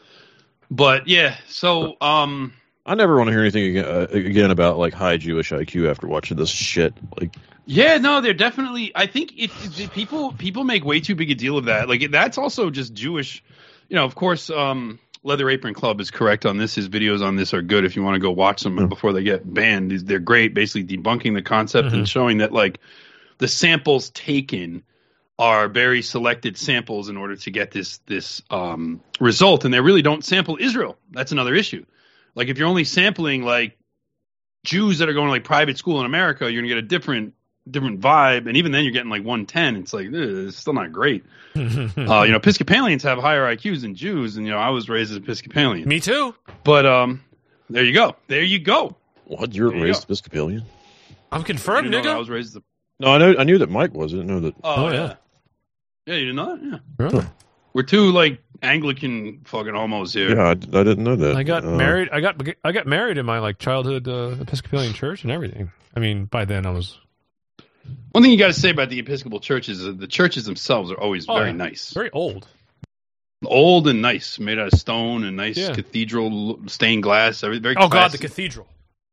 But yeah, so um,
I never want to hear anything again, uh, again about like high Jewish I Q after watching this shit. Like,
yeah, no, they're definitely. I think it, it people people make way too big a deal of that. Like that's also just Jewish. You know, of course, um, Leather Apron Club is correct on this. His videos on this are good if you want to go watch them
Mm.
before they get banned. They're great, basically debunking the concept and showing that like the samples taken are very selected samples in order to get this this um, result, and they really don't sample Israel. That's another issue. Like if you're only sampling like Jews that are going to like private school in America, you're gonna get a different different vibe, and even then you're getting like one ten. It's like ugh, it's still not great. uh, you know, Episcopalians have higher I Qs than Jews, and you know I was raised as Episcopalian.
Me too.
But um, there you go, there you go.
what? You're
There you
raised
go.
Episcopalian?
I'm
You
confirmed,
didn't know that I
nigga.
was raised as a
No, I know. I knew that Mike was. I didn't know that.
Oh,
Oh,
yeah.
yeah.
Yeah, you didn't know that? Yeah.
Really?
We're two like Anglican fucking homos here.
Yeah, I, I didn't know that.
I got
Uh,
married. I got I got married in my like childhood uh, Episcopalian church and everything. I mean, by then I was
One thing you got to say about the Episcopal churches is that the churches themselves are always
Oh,
very
yeah.
nice.
very old.
Old and nice, made out of stone and nice
Yeah.
cathedral stained glass. Every, very
Oh God, the
classy.
cathedral.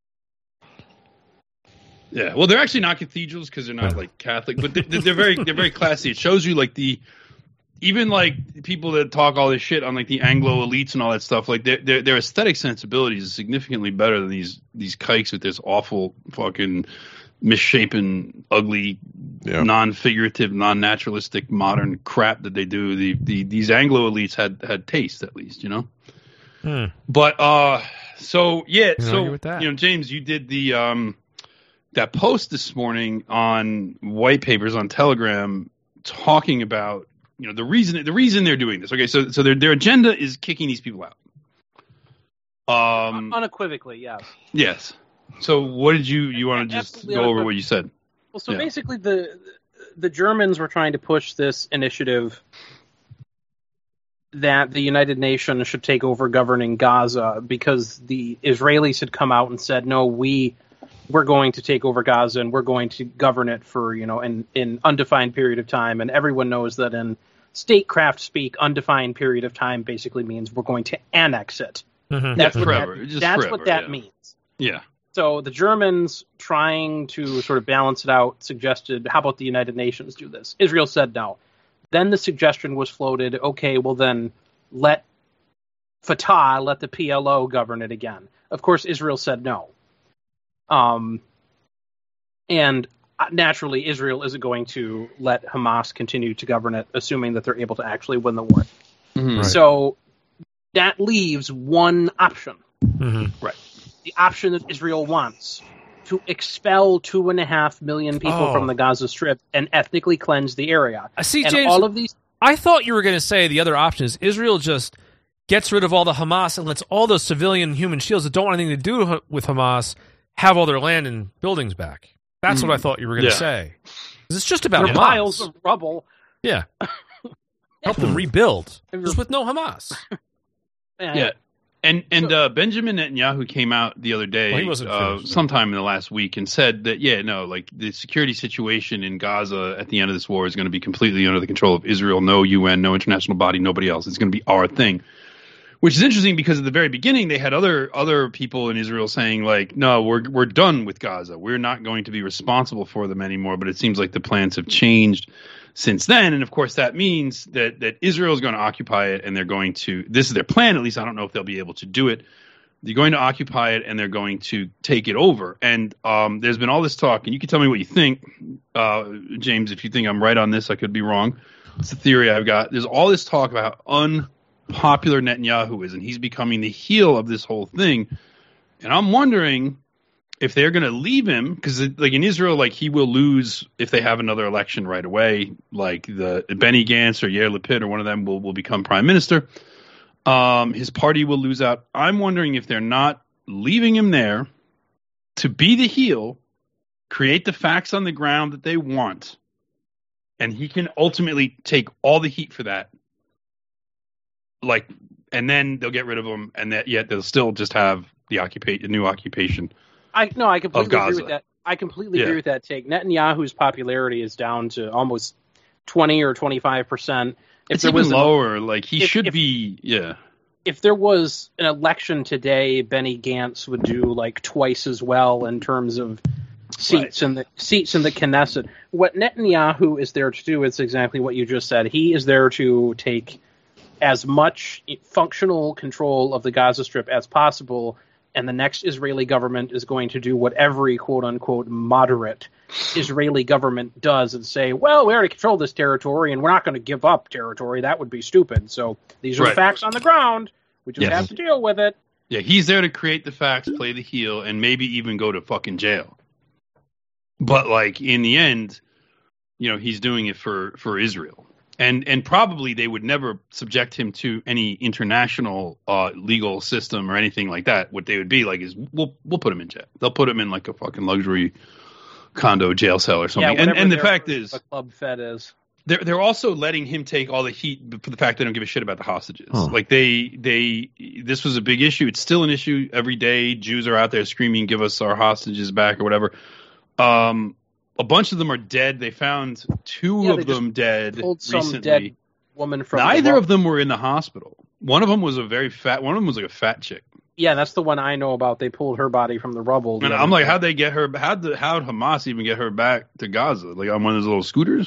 Yeah, well, they're actually not cathedrals because they're not like Catholic, but they're, they're very they're very classy. It shows you like the even like people that talk all this shit on like the Anglo elites and all that stuff, like their their, their aesthetic sensibilities is significantly better than these these kikes with this awful fucking misshapen, ugly,
Yeah.
non-figurative, non-naturalistic, modern crap that they do. The, the these Anglo elites had had taste, at least, you know.
Hmm.
But uh, so yeah,
Can
so
argue with that.
you know, James, you did the um that post this morning on White Papers on Telegram talking about, you know, the reason the reason they're doing this. Okay, so so their their agenda is kicking these people out. Um,
Unequivocally, yes.
yes. So what did you you want to just
Absolutely
go over
unequivocally.
what you said?
Well, so
Yeah.
basically, the the Germans were trying to push this initiative that the United Nations should take over governing Gaza because the Israelis had come out and said, no, we we're going to take over Gaza and we're going to govern it for, you know, an, an undefined period of time. And everyone knows that in statecraft speak, undefined period of time basically means we're going to annex it.
Mhm.
That's
Yeah,
what
forever.
that,
Just
that's
forever,
what that
yeah.
means.
Yeah.
So the Germans, trying to sort of balance it out, suggested, how about the United Nations do this? Israel said no. Then the suggestion was floated, okay, well then let Fatah, let the P L O govern it again. Of course, Israel said no. Um, and naturally, Israel isn't going to let Hamas continue to govern it, assuming that they're able to actually win the war.
Mhm.
Right.
So that leaves one option.
Mhm.
Right.
The option that Israel wants, to expel two and a half million people
Oh.
from the Gaza Strip and ethnically cleanse the area.
I see,
and
James.
all of these.
I thought you were going to say the other option is Israel just gets rid of all the Hamas and lets all those civilian human shields that don't want anything to do with Hamas have all their land and buildings back. That's
Mm.
what I thought you were going to
Yeah.
say. 'Cause it's just about
They're
Hamas.
piles of rubble.
Yeah. Help them rebuild.
They're-
Just with no Hamas.
And
Yeah. And and uh, Benjamin Netanyahu came out the other day,
Well, he wasn't
uh,
finished,
sometime in the last week, and said that yeah, no, like the security situation in Gaza at the end of this war is going to be completely under the control of Israel. No U N, no international body, nobody else. It's going to be our thing. Which is interesting because at the very beginning they had other other people in Israel saying like, no, we're we're done with Gaza. We're not going to be responsible for them anymore. But it seems like the plans have changed since then, and of course that means that that Israel is going to occupy it, and they're going to. This is their plan, at least. I don't know if they'll be able to do it. They're going to occupy it, and they're going to take it over. And um, there's been all this talk, and you can tell me what you think, uh, James. If you think I'm right on this, I could be wrong. It's a theory I've got. There's all this talk about how unpopular Netanyahu is, and he's becoming the heel of this whole thing. And I'm wondering if they're going to leave him, because like in Israel, like he will lose if they have another election right away. Like the Benny Gantz or Yair Lapid or one of them will, will become prime minister. Um, his party will lose out. I'm wondering if they're not leaving him there to be the heel, create the facts on the ground that they want, and he can ultimately take all the heat for that. Like, and then they'll get rid of him, and that yet they'll still just have the occupation, new occupation.
I no, I completely agree
Gaza.
with that. I completely
Yeah.
agree with that take. Netanyahu's popularity is down to almost twenty or twenty-five percent. If
It's
there
even
was an-
lower. Like he
if-
should
if-
be. Yeah.
if there was an election today, Benny Gantz would do like twice as well in terms of seats in the seats in the Knesset. What Netanyahu is there to do is exactly what you just said. He is there to take as much functional control of the Gaza Strip as possible, and the next Israeli government is going to do what every quote-unquote moderate Israeli government does and say, well, we already control this territory, and we're not going to give up territory. That would be stupid. So these are
Right.
the facts on the ground. We just
Yes.
have to deal with it.
Yeah, he's there to create the facts, play the heel, and maybe even go to fucking jail. But like in the end, you know, he's doing it for, for Israel. And and probably they would never subject him to any international uh, legal system or anything like that. What they would be like is we'll we'll put him in jail. They'll put him in like a fucking luxury condo jail cell or something.
Yeah,
and
whatever
and the
their-
fact is,
the Club Fed is.
they're they're also letting him take all the heat for the fact they don't give a shit about the hostages.
Huh.
Like they they this was a big issue. It's still an issue every day. Jews are out there screaming, "Give us our hostages back" or whatever. Um, a bunch of them are dead. They found two
Yeah,
of
they just
them dead
pulled some
recently.
dead woman from the
Neither
rock.
of them were in the hospital. One of them was a very fat. One of them was like a fat chick.
Yeah, that's the one I know about. They pulled her body from the rubble. the
And
other
I'm like,
day.
how'd they get her? How'd the, how'd Hamas even get her back to Gaza? Like on one of those little scooters?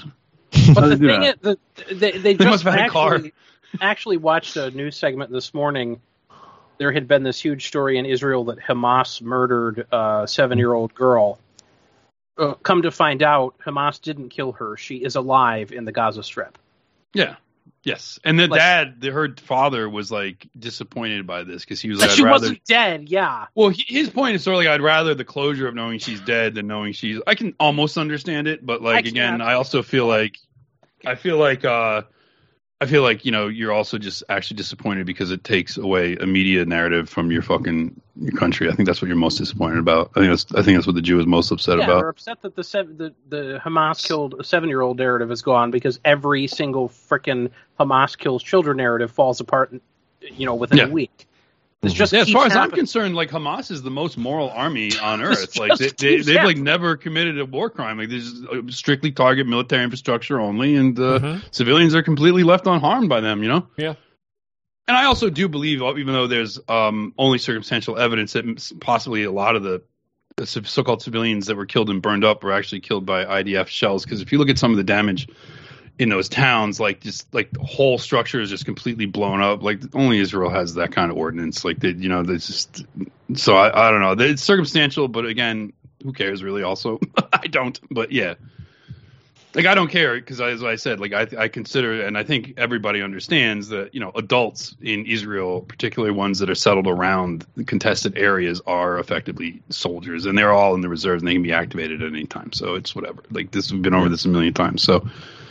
But the thing is, the, they, they just
must have had a car.
actually, actually watched a news segment this morning. There had been this huge story in Israel that Hamas murdered a seven-year-old girl. Uh, come to find out, Hamas didn't kill her. She is alive in the Gaza Strip.
Yeah. Yes. And the
Like-
dad, the, her father was like disappointed by this because he was like,
But
I'd
she
rather.
wasn't dead, yeah.
Well, he, his point is sort of like, I'd rather the closure of knowing she's dead than knowing she's. I can almost understand it, but like
I
again,
can't.
I also feel like, I feel like, uh, I feel like you know you're also just actually disappointed because it takes away a media narrative from your fucking your country. I think that's what you're most disappointed about. I think that's I think that's what the Jew is most upset
Yeah,
about.
they're upset that the, sev- the the Hamas killed a seven-year-old narrative is gone because every single frickin' Hamas kills children narrative falls apart, you know, within
Yeah.
a week. It's just
Yeah, as
keeps
far as I'm
happening.
concerned, like Hamas is the most moral army on earth.
It
Like
just
they, they,
keeps
they've like
happening.
never committed a war crime. Like they just uh, strictly target military infrastructure only, and uh,
Mhm.
civilians are completely left unharmed by them. You know.
Yeah.
And I also do believe, even though there's um, only circumstantial evidence that possibly a lot of the, the so-called civilians that were killed and burned up were actually killed by I D F shells. Because if you look at some of the damage in those towns, like just like the whole structure is just completely blown up. Like only Israel has that kind of ordinance. Like they, you know, there's just so I, I don't know. It's circumstantial, but again, who cares really? Also, I don't. But yeah, like I don't care because as I said, like I, I consider and I think everybody understands that you know adults in Israel, particularly ones that are settled around contested areas, are effectively soldiers, and they're all in the reserves and they can be activated at any time. So it's whatever. Like this, we've been over this a million times. So.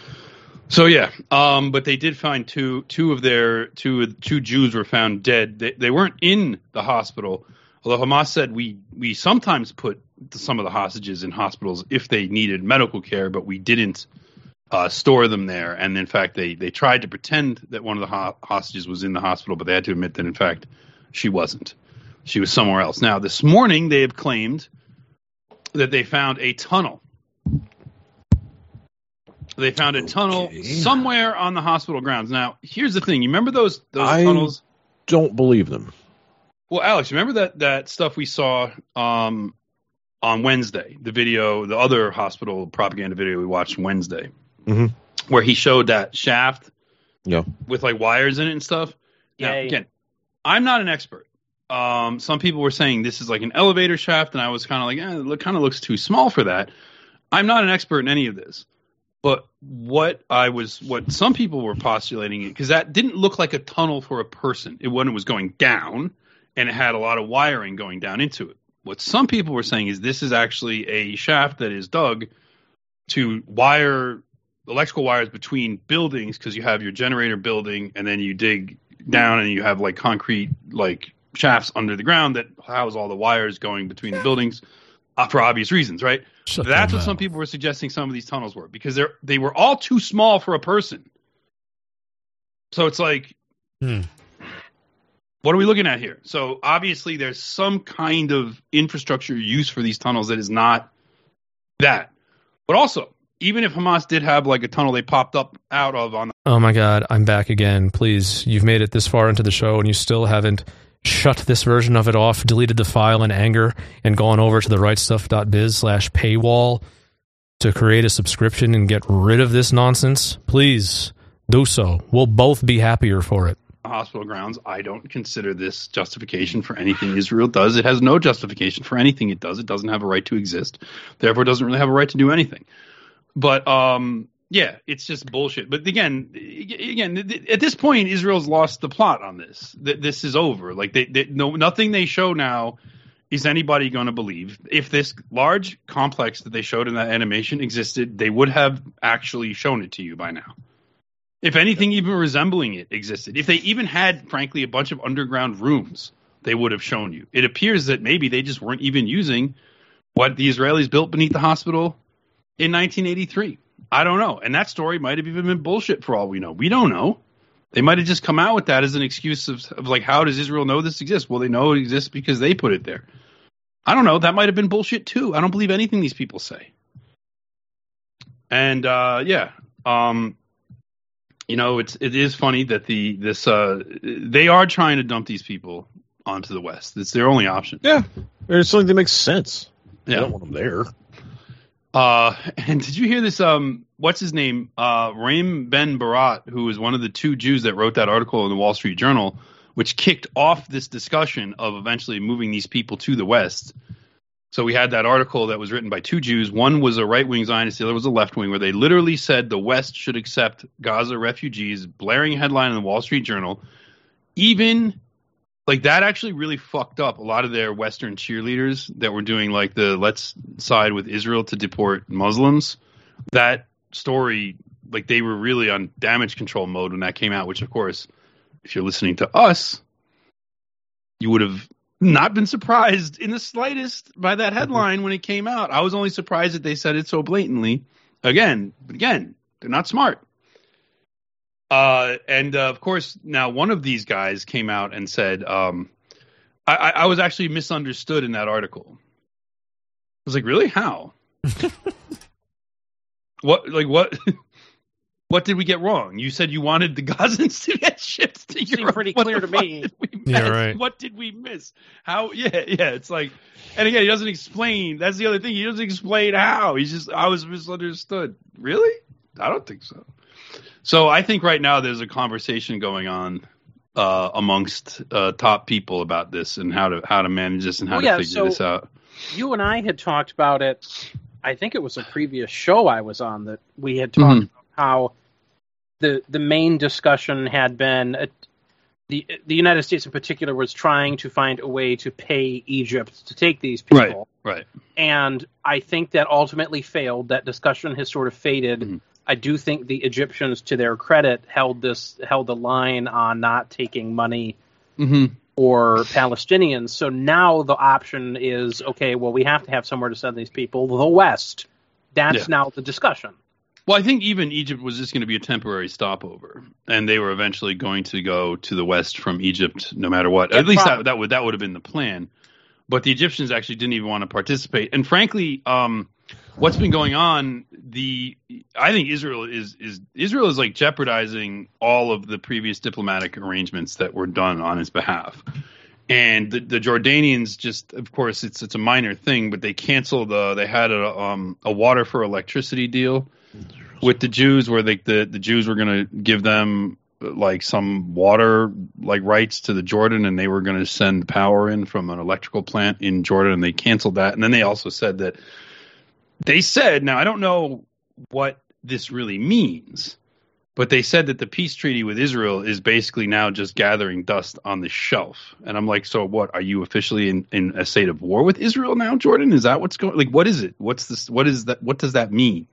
So yeah, um, but they did find two two of their two two Jews were found dead. They they weren't in the hospital, although Hamas said we we sometimes put some of the hostages in hospitals if they needed medical care, but we didn't uh, store them there. And in fact, they they tried to pretend that one of the ho- hostages was in the hospital, but they had to admit that in fact she wasn't. She was somewhere else. Now this morning they have claimed that they found a tunnel. They found a tunnel
Okay.
somewhere on the hospital grounds. Now, here's the thing. You remember those those
I
tunnels?
don't believe them.
Well, Alex, remember that, that stuff we saw um, on Wednesday, the video, the other hospital propaganda video we watched Wednesday,
Mhm.
where he showed that shaft
Yeah.
with like wires in it and stuff. Now,
Yay.
again, I'm not an expert. Um, some people were saying this is like an elevator shaft, and I was kind of like, eh, it look, kind of looks too small for that. I'm not an expert in any of this. But what I was, what some people were postulating, because that didn't look like a tunnel for a person. It when it was going down, and it had a lot of wiring going down into it. What some people were saying is this is actually a shaft that is dug to wire electrical wires between buildings, because you have your generator building, and then you dig down and you have like concrete like shafts under the ground that house all the wires going between the buildings uh, for obvious reasons, right?
Shut
That's
them
what some
down.
people were suggesting some of these tunnels were, because they're they were all too small for a person. So it's like,
Hmm.
what are we looking at here? So obviously there's some kind of infrastructure use for these tunnels that is not that. But also, even if Hamas did have like a tunnel they popped up out of on the
Oh my God, I'm back again. Please, you've made it this far into the show and you still haven't shut this version of it off, deleted the file in anger, and gone over to the rightstuff.biz slash paywall to create a subscription and get rid of this nonsense. Please do so. We'll both be happier for it.
hospital grounds, I don't consider this justification for anything Israel does. It has no justification for anything it does. It doesn't have a right to exist. Therefore, it doesn't really have a right to do anything. But um, yeah, it's just bullshit. But again, again, at this point, Israel's lost the plot on this. This is over. Like they, they no, nothing they show now is anybody going to believe. If this large complex that they showed in that animation existed, they would have actually shown it to you by now. If anything, even resembling it existed. If they even had, frankly, a bunch of underground rooms, they would have shown you. It appears that maybe they just weren't even using what the Israelis built beneath the hospital in nineteen eighty-three. I don't know. And that story might have even been bullshit for all we know. We don't know. They might have just come out with that as an excuse of, of like, how does Israel know this exists? Well, they know it exists because they put it there. I don't know. That might have been bullshit too. I don't believe anything these people say. And uh, yeah, um, you know, it's it is funny that the this uh, they are trying to dump these people onto the West. It's their only option.
Yeah, it's something that makes sense.
Yeah.
I don't want them there.
Uh, and did you hear this? Um, what's his name? Uh, Raim Ben Barat, who was one of the two Jews that wrote that article in the Wall Street Journal, which kicked off this discussion of eventually moving these people to the West. So we had that article that was written by two Jews. One was a right-wing Zionist, the other was a left-wing, where they literally said the West should accept Gaza refugees, blaring headline in the Wall Street Journal. Even, like, that actually really fucked up a lot of their Western cheerleaders that were doing, like, the let's side with Israel to deport Muslims. That story, like, they were really on damage control mode when that came out, which, of course, if you're listening to us, you would have not been surprised in the slightest by that headline when it came out. I was only surprised that they said it so blatantly. Again, again, they're not smart. Uh, and uh, of course, now one of these guys came out and said, um, I, I, I was actually misunderstood in that article. I was like, really? How? What, like, what? What did we get wrong? You said you wanted the Gazans to get shipped to Europe.
Seemed pretty clear to me.
Yeah, right.
What did we miss? How? Yeah, yeah. It's like, and again, he doesn't explain. That's the other thing. He doesn't explain how. He's just, I was misunderstood. Really? I don't think so. So I think right now there's a conversation going on uh, amongst uh, top people about this and how to how to manage this and how
well,
to
yeah,
figure
so
this out.
You and I had talked about it. I think it was a previous show I was on that we had talked
Mm-hmm.
about how the the main discussion had been uh, the the United States in particular was trying to find a way to pay Egypt to take these people.
Right, right.
And I think that ultimately failed. That discussion has sort of faded.
Mm-hmm.
I do think the Egyptians, to their credit, held this held the line on not taking money
Mm-hmm.
or Palestinians. So now the option is, okay, well, we have to have somewhere to send these people. The West. That's
Yeah.
now the discussion.
Well, I think even Egypt was just going to be a temporary stopover, and they were eventually going to go to the West from Egypt, no matter what.
Yeah,
At least
probably.
that that would that would have been the plan. But the Egyptians actually didn't even want to participate. And frankly, um, what's been going on? The I think Israel is is Israel is like jeopardizing all of the previous diplomatic arrangements that were done on its behalf. And the, the Jordanians just, of course, it's it's a minor thing, but they canceled. Uh, they had a um, a water for electricity deal with the Jews, where they, the the Jews were going to give them like some water like rights to the Jordan, and they were going to send power in from an electrical plant in Jordan, and they canceled that. And then they also said that they said, now I don't know what this really means, but they said that the peace treaty with Israel is basically now just gathering dust on the shelf. And I'm like, so what? Are you officially in, in a state of war with Israel now, Jordan? Is that what's going? Like, what is it? What's this? What is that? What does that mean?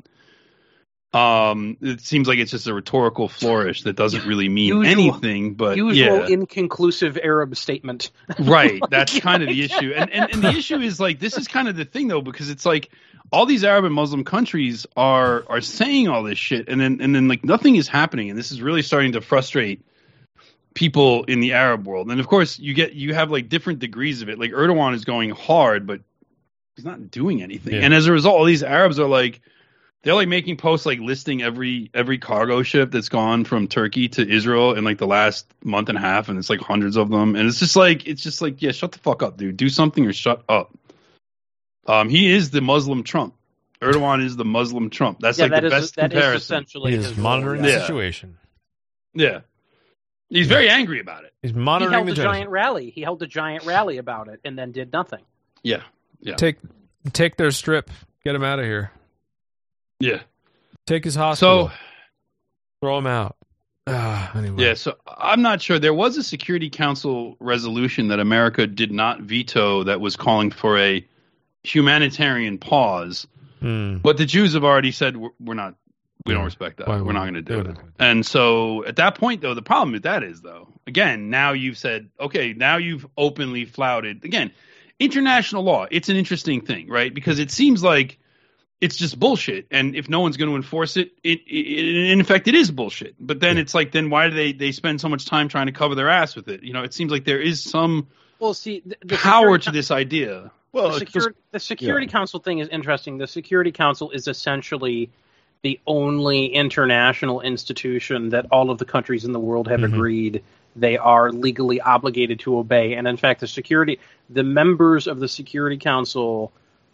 Um, it seems like it's just a rhetorical flourish that doesn't really mean
Usual-
anything. But
Usual
yeah,
inconclusive Arab statement.
right. That's kind of the issue. And, and and the issue is like this is kind of the thing though, because it's like all these Arab and Muslim countries are are saying all this shit, and then and then like nothing is happening, and this is really starting to frustrate people in the Arab world. And of course, you get you have like different degrees of it. Like Erdogan is going hard, but he's not doing anything.
Yeah.
And as a result, all these Arabs are like they're like making posts like listing every every cargo ship that's gone from Turkey to Israel in like the last month and a half, and it's like hundreds of them. And it's just like it's just like yeah, shut the fuck up, dude. Do something or shut up. Um, he is the Muslim Trump. Erdogan is the Muslim Trump. That's
Yeah,
like
that
the
is-
best
that is
comparison.
essentially
He
his
is
role,
monitoring
yeah.
the situation.
Yeah, he's very angry about it.
He's
He
monitoring
held
the
a
genocide.
giant rally. He held a giant rally about it and then did nothing.
Yeah, yeah,
Take take their strip. Get him out of here.
yeah.
Take his hospital.
So
Throw him out. Ah, anyway.
yeah, so I'm not sure. There was a Security Council resolution that America did not veto that was calling for a humanitarian pause,
Hmm.
but the Jews have already said we're, we're not. We don't
Yeah.
respect that.
Why
We're
would-
not going to do
they
it.
wouldn't.
And so at that point, though, the problem with that is, though, again, now you've said, okay, now you've openly flouted. Again, international law, it's an interesting thing, right? Because it seems like it's just bullshit. And if no one's going to enforce it, it, it in effect, it is bullshit. But then it's like, then why do they, they spend so much time trying to cover their ass with it? You know, it seems like there is some
Well, see, the, the
power
Security
to this idea.
Well,
the,
it's
security,
just-
the Security
yeah.
Council thing is interesting. The Security Council is essentially the only international institution that all of the countries in the world have
Mhm.
agreed they are legally obligated to obey. And in fact, the security, the members of the Security Council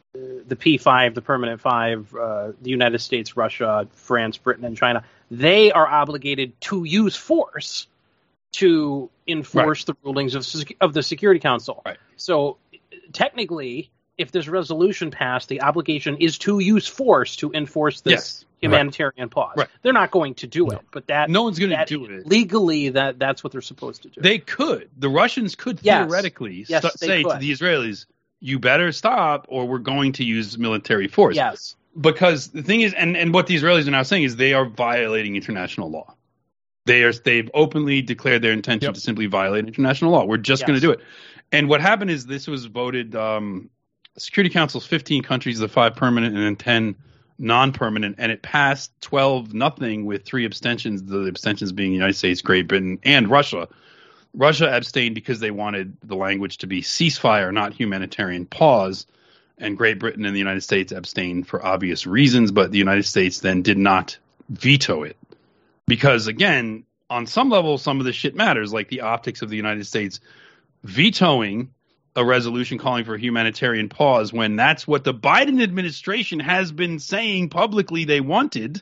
the P five, the Permanent Five, uh, the United States, Russia, France, Britain, and China, they are obligated to use force to enforce right. the rulings of of the Security Council.
Right.
So technically, if this resolution passed, the obligation is to use force to enforce this
yes.
humanitarian
right.
pause.
Right.
They're not going to do
no.
it, but that
no one's going to
that,
do it
legally. That that's what they're supposed to do.
They could. The Russians could
yes.
theoretically
yes,
st- say
could.
to the Israelis, "You better stop, or we're going to use military force."
Yes.
Because the thing is, and, and what the Israelis are now saying is they are violating international law. They are they've openly declared their intention
yep.
to simply violate international law. We're just
yes.
going to do it. And what happened is this was voted. Um, Security Council's fifteen countries, the five permanent and then ten non-permanent, and it passed twelve nothing with three abstentions. The abstentions being the United States, Great Britain, and Russia. Russia abstained because they wanted the language to be ceasefire, not humanitarian pause. And Great Britain and the United States abstained for obvious reasons, but the United States then did not veto it. Because, again, on some level, some of this shit matters, like the optics of the United States vetoing a resolution calling for a humanitarian pause when that's what the Biden administration has been saying publicly they wanted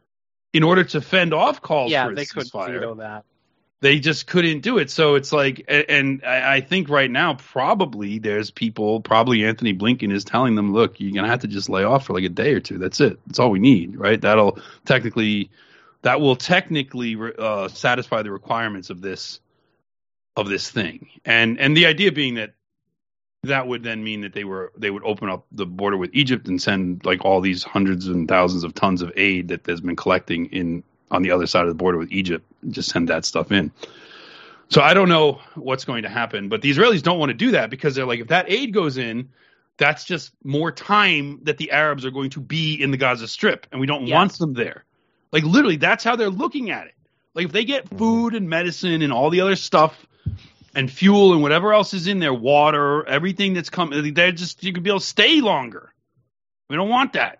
in order to fend off calls
yeah,
for a
they could
ceasefire.
veto that.
They just couldn't do it. So it's like, and I think right now, probably there's people, probably Anthony Blinken is telling them, look, you're going to have to just lay off for like a day or two. That's it. That's all we need, right? That'll technically, that will technically uh, satisfy the requirements of this, of this thing. And, and the idea being that that would then mean that they were, they would open up the border with Egypt and send like all these hundreds and thousands of tons of aid that has been collecting in, on the other side of the border with Egypt, just send that stuff in. So I don't know what's going to happen, but the Israelis don't want to do that because they're like, if that aid goes in, that's just more time that the Arabs are going to be in the Gaza Strip, and we don't
yes.
want them there. Like literally, that's how they're looking at it. Like if they get food and medicine and all the other stuff and fuel and whatever else is in there, water, everything that's coming, they're just, you could be able to stay longer. We don't want that.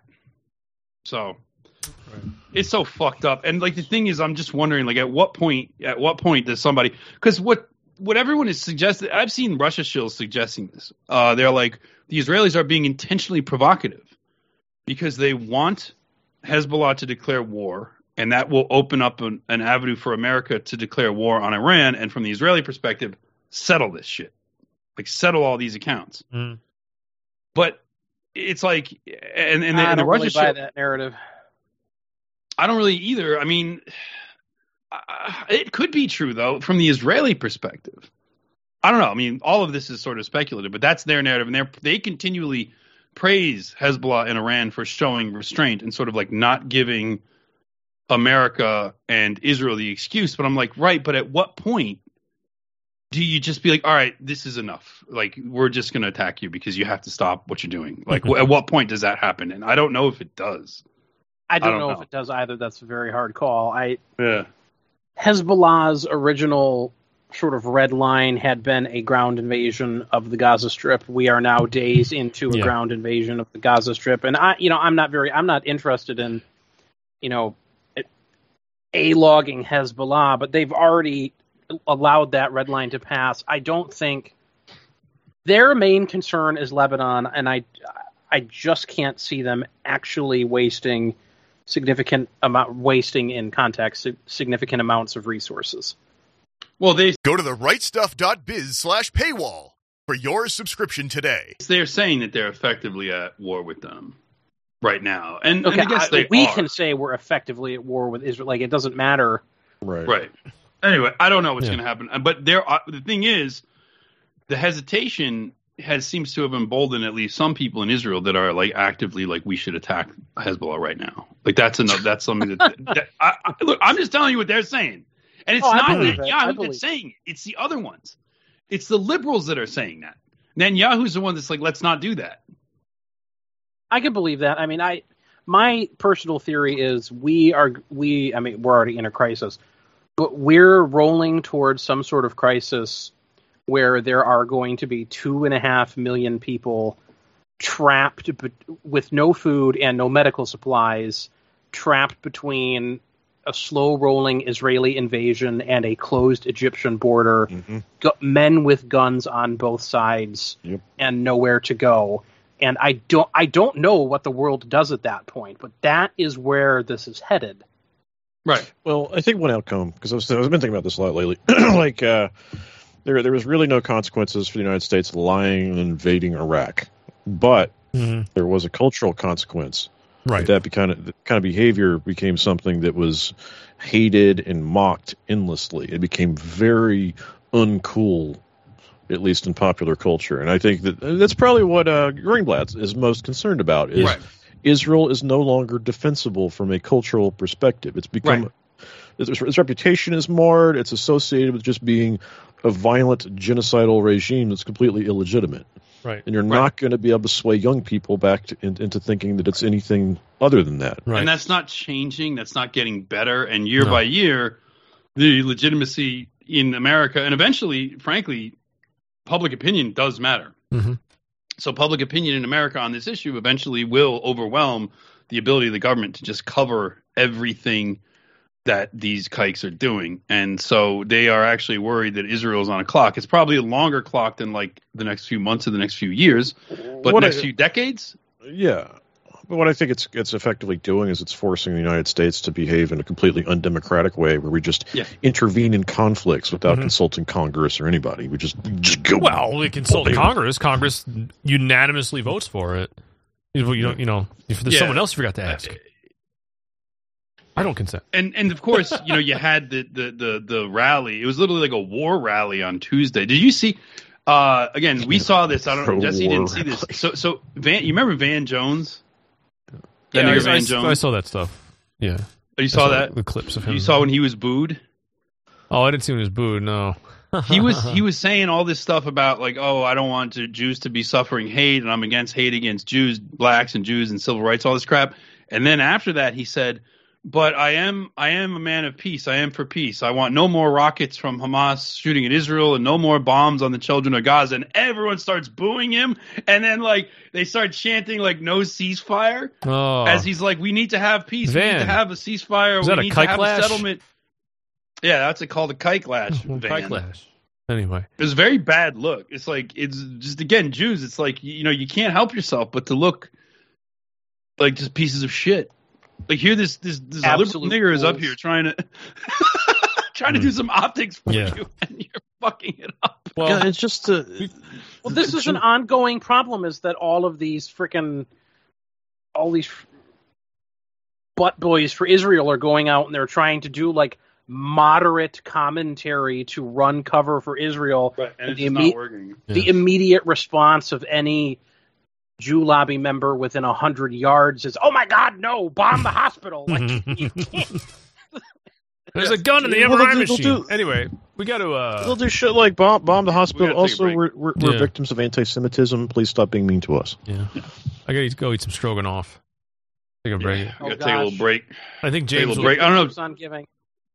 So it's so fucked up. And like the thing is, I'm just wondering, like at what point, at what point does somebody, because what, what everyone is suggesting, I've seen Russia shills suggesting this. Uh, they're like, the Israelis are being intentionally provocative because they want Hezbollah to declare war, and that will open up an, an avenue for America to declare war on Iran. And from the Israeli perspective, settle this shit, like settle all these accounts.
Mm.
But it's like, and, and, the,
I
and the
don't
Russia
really buy
shill,
that narrative.
I don't really either. I mean, uh, it could be true, though, from the Israeli perspective. I don't know. I mean, all of this is sort of speculative, but that's their narrative. And they they continually praise Hezbollah and Iran for showing restraint and sort of like not giving America and Israel the excuse. But I'm like, right, but at what point do you just be like, all right, this is enough. Like, we're just going to attack you because you have to stop what you're doing. Like, at what point does that happen? And I don't know if it does.
I don't,
I don't
know,
know
if it does either. That's a very hard call. I
yeah.
Hezbollah's original sort of red line had been a ground invasion of the Gaza Strip. We are now days into a
yeah.
ground invasion of the Gaza Strip, and I, you know, I'm not very, I'm not interested in, you know, a logging Hezbollah, but they've already allowed that red line to pass. I don't think their main concern is Lebanon, and I, I just can't see them actually wasting. Significant amount wasting in context, significant amounts of resources.
Well, they
go to the right stuff dot biz slash paywall for your subscription today.
They're saying that they're effectively at war with them right now, and,
okay,
and I guess
I,
they
we
are.
can say we're effectively at war with Israel. Like it doesn't matter,
right?
Right. Anyway, I don't know what's
Yeah.
going to happen, but there. Are, the thing is, the hesitation has seems to have emboldened at least some people in Israel that are like actively like we should attack Hezbollah right now. Like that's enough. That's something that, that I, I, look. I'm just telling you what they're saying, and it's
Oh, I
not
believe it. I
Netanyahu
believe
that's saying it. It's the other ones. It's the liberals that are saying that. Netanyahu's the one that's like, let's not do that.
I can believe that. I mean, I my personal theory is we are we. I mean, we're already in a crisis, but we're rolling towards some sort of crisis where there are going to be two and a half million people trapped but with no food and no medical supplies, trapped between a slow-rolling Israeli invasion and a closed Egyptian border,
Mm-hmm.
gu- men with guns on both sides,
Yep.
and nowhere to go. And I don't I don't know what the world does at that point, but that is where this is headed.
Right.
Well, I think one outcome, because I was, I've been thinking about this a lot lately, like uh, there there was really no consequences for the United States lying and invading Iraq, but mm-hmm. there was a cultural consequence.
Right.
That be kind of, kind of behavior became something that was hated and mocked endlessly. It became very uncool, at least in popular culture. And I think that that's probably what uh, Greenblatt is most concerned about, is right. Israel is no longer defensible from a cultural perspective. It's become right. its, its reputation is marred. It's associated with just being a violent, genocidal regime that's completely illegitimate.
Right.
And you're
right.
not going to be able to sway young people back to, in, into thinking that it's anything other than that.
Right. And that's not changing. That's not getting better. And year no. by year, the legitimacy in America, and eventually, frankly, public opinion does matter.
Mm-hmm.
So public opinion in America on this issue eventually will overwhelm the ability of the government to just cover everything that these kikes are doing. And so they are actually worried that Israel's on a clock. It's probably a longer clock than like the next few months or the next few years, but what next I, few decades?
Yeah. But what I think it's it's effectively doing is it's forcing the United States to behave in a completely undemocratic way, where we just
yeah.
intervene in conflicts without mm-hmm. consulting Congress or anybody. We just, just go.
Well, we consult Congress. Congress unanimously votes for it. You don't, you know, if there's yeah. someone else you forgot to ask. I don't consent.
And and of course, you know, you had the, the, the, the rally. It was literally like a war rally on Tuesday. Did you see? Uh, again, we saw this. I don't know. Jesse didn't see this. So so Van, you remember Van Jones? That
yeah,
nigger
I,
Van
I,
Jones.
I saw that stuff. Yeah.
Oh, you saw,
saw
that?
The clips of him.
You saw when he was booed?
Oh, I didn't see when he was booed. No.
he was he was saying all this stuff about like, oh, I don't want to, Jews to be suffering hate, and I'm against hate against Jews, blacks, and Jews, and civil rights, all this crap. And then after that, he said, but I am I am a man of peace. I am for peace. I want no more rockets from Hamas shooting at Israel and no more bombs on the children of Gaza. And everyone starts booing him. And then like they start chanting like no ceasefire
oh.
as he's like, we need to have peace.
Van.
We need to have a ceasefire.
Is
we
that
need
a kike
to have
lash?
a settlement. Yeah, that's a, called a kike lash. Van.
Kike lash. Anyway,
it was a very bad look. It's like it's just again Jews. It's like you know you can't help yourself but to look like just pieces of shit. Like here, this this this liberal nigger is up here trying to trying to do some optics for
yeah.
you, and you're fucking it up.
Well, yeah, it's just uh,
well, this is an ongoing problem. Is that all of these freaking all these butt boys for Israel are going out and they're trying to do like moderate commentary to run cover for Israel,
right. and, and it's
the,
imme- not working.
the
yeah.
immediate response of any Jew lobby member within a hundred yards is, "Oh my God, no! Bomb the hospital!" Like, you can't.
There's a gun in the M R I well, machine. Do, anyway, we got to. Uh,
they'll do shit like bomb, bomb the hospital. Also, we're we're, we're
yeah.
victims of anti-Semitism. Please stop being mean to us.
Yeah, I got to go eat some stroganoff. Take a break.
Yeah, I got to take a little break.
I think James.
Take a little break. I don't know.
On giving.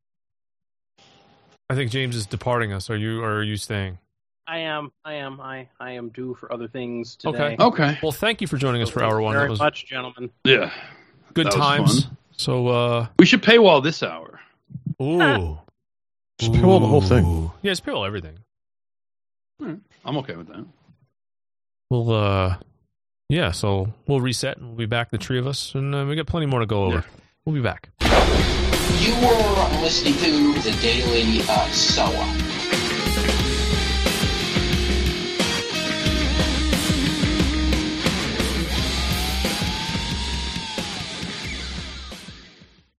I think James is departing us. Are you? Or are you staying?
I am. I am. I, I am due for other things today.
Okay.
Okay.
Well, thank you for joining us for hour one.
Very
that was
much, gentlemen.
Yeah.
Good
that
times. So uh,
we should paywall this hour.
Ooh.
Just paywall the whole thing.
Yeah, just paywall everything.
Right. I'm okay with that.
We'll uh, yeah. So we'll reset and we'll be back, the three of us, and uh, we got plenty more to go over.
Yeah.
We'll be back.
You were listening to the Daily uh, S O A.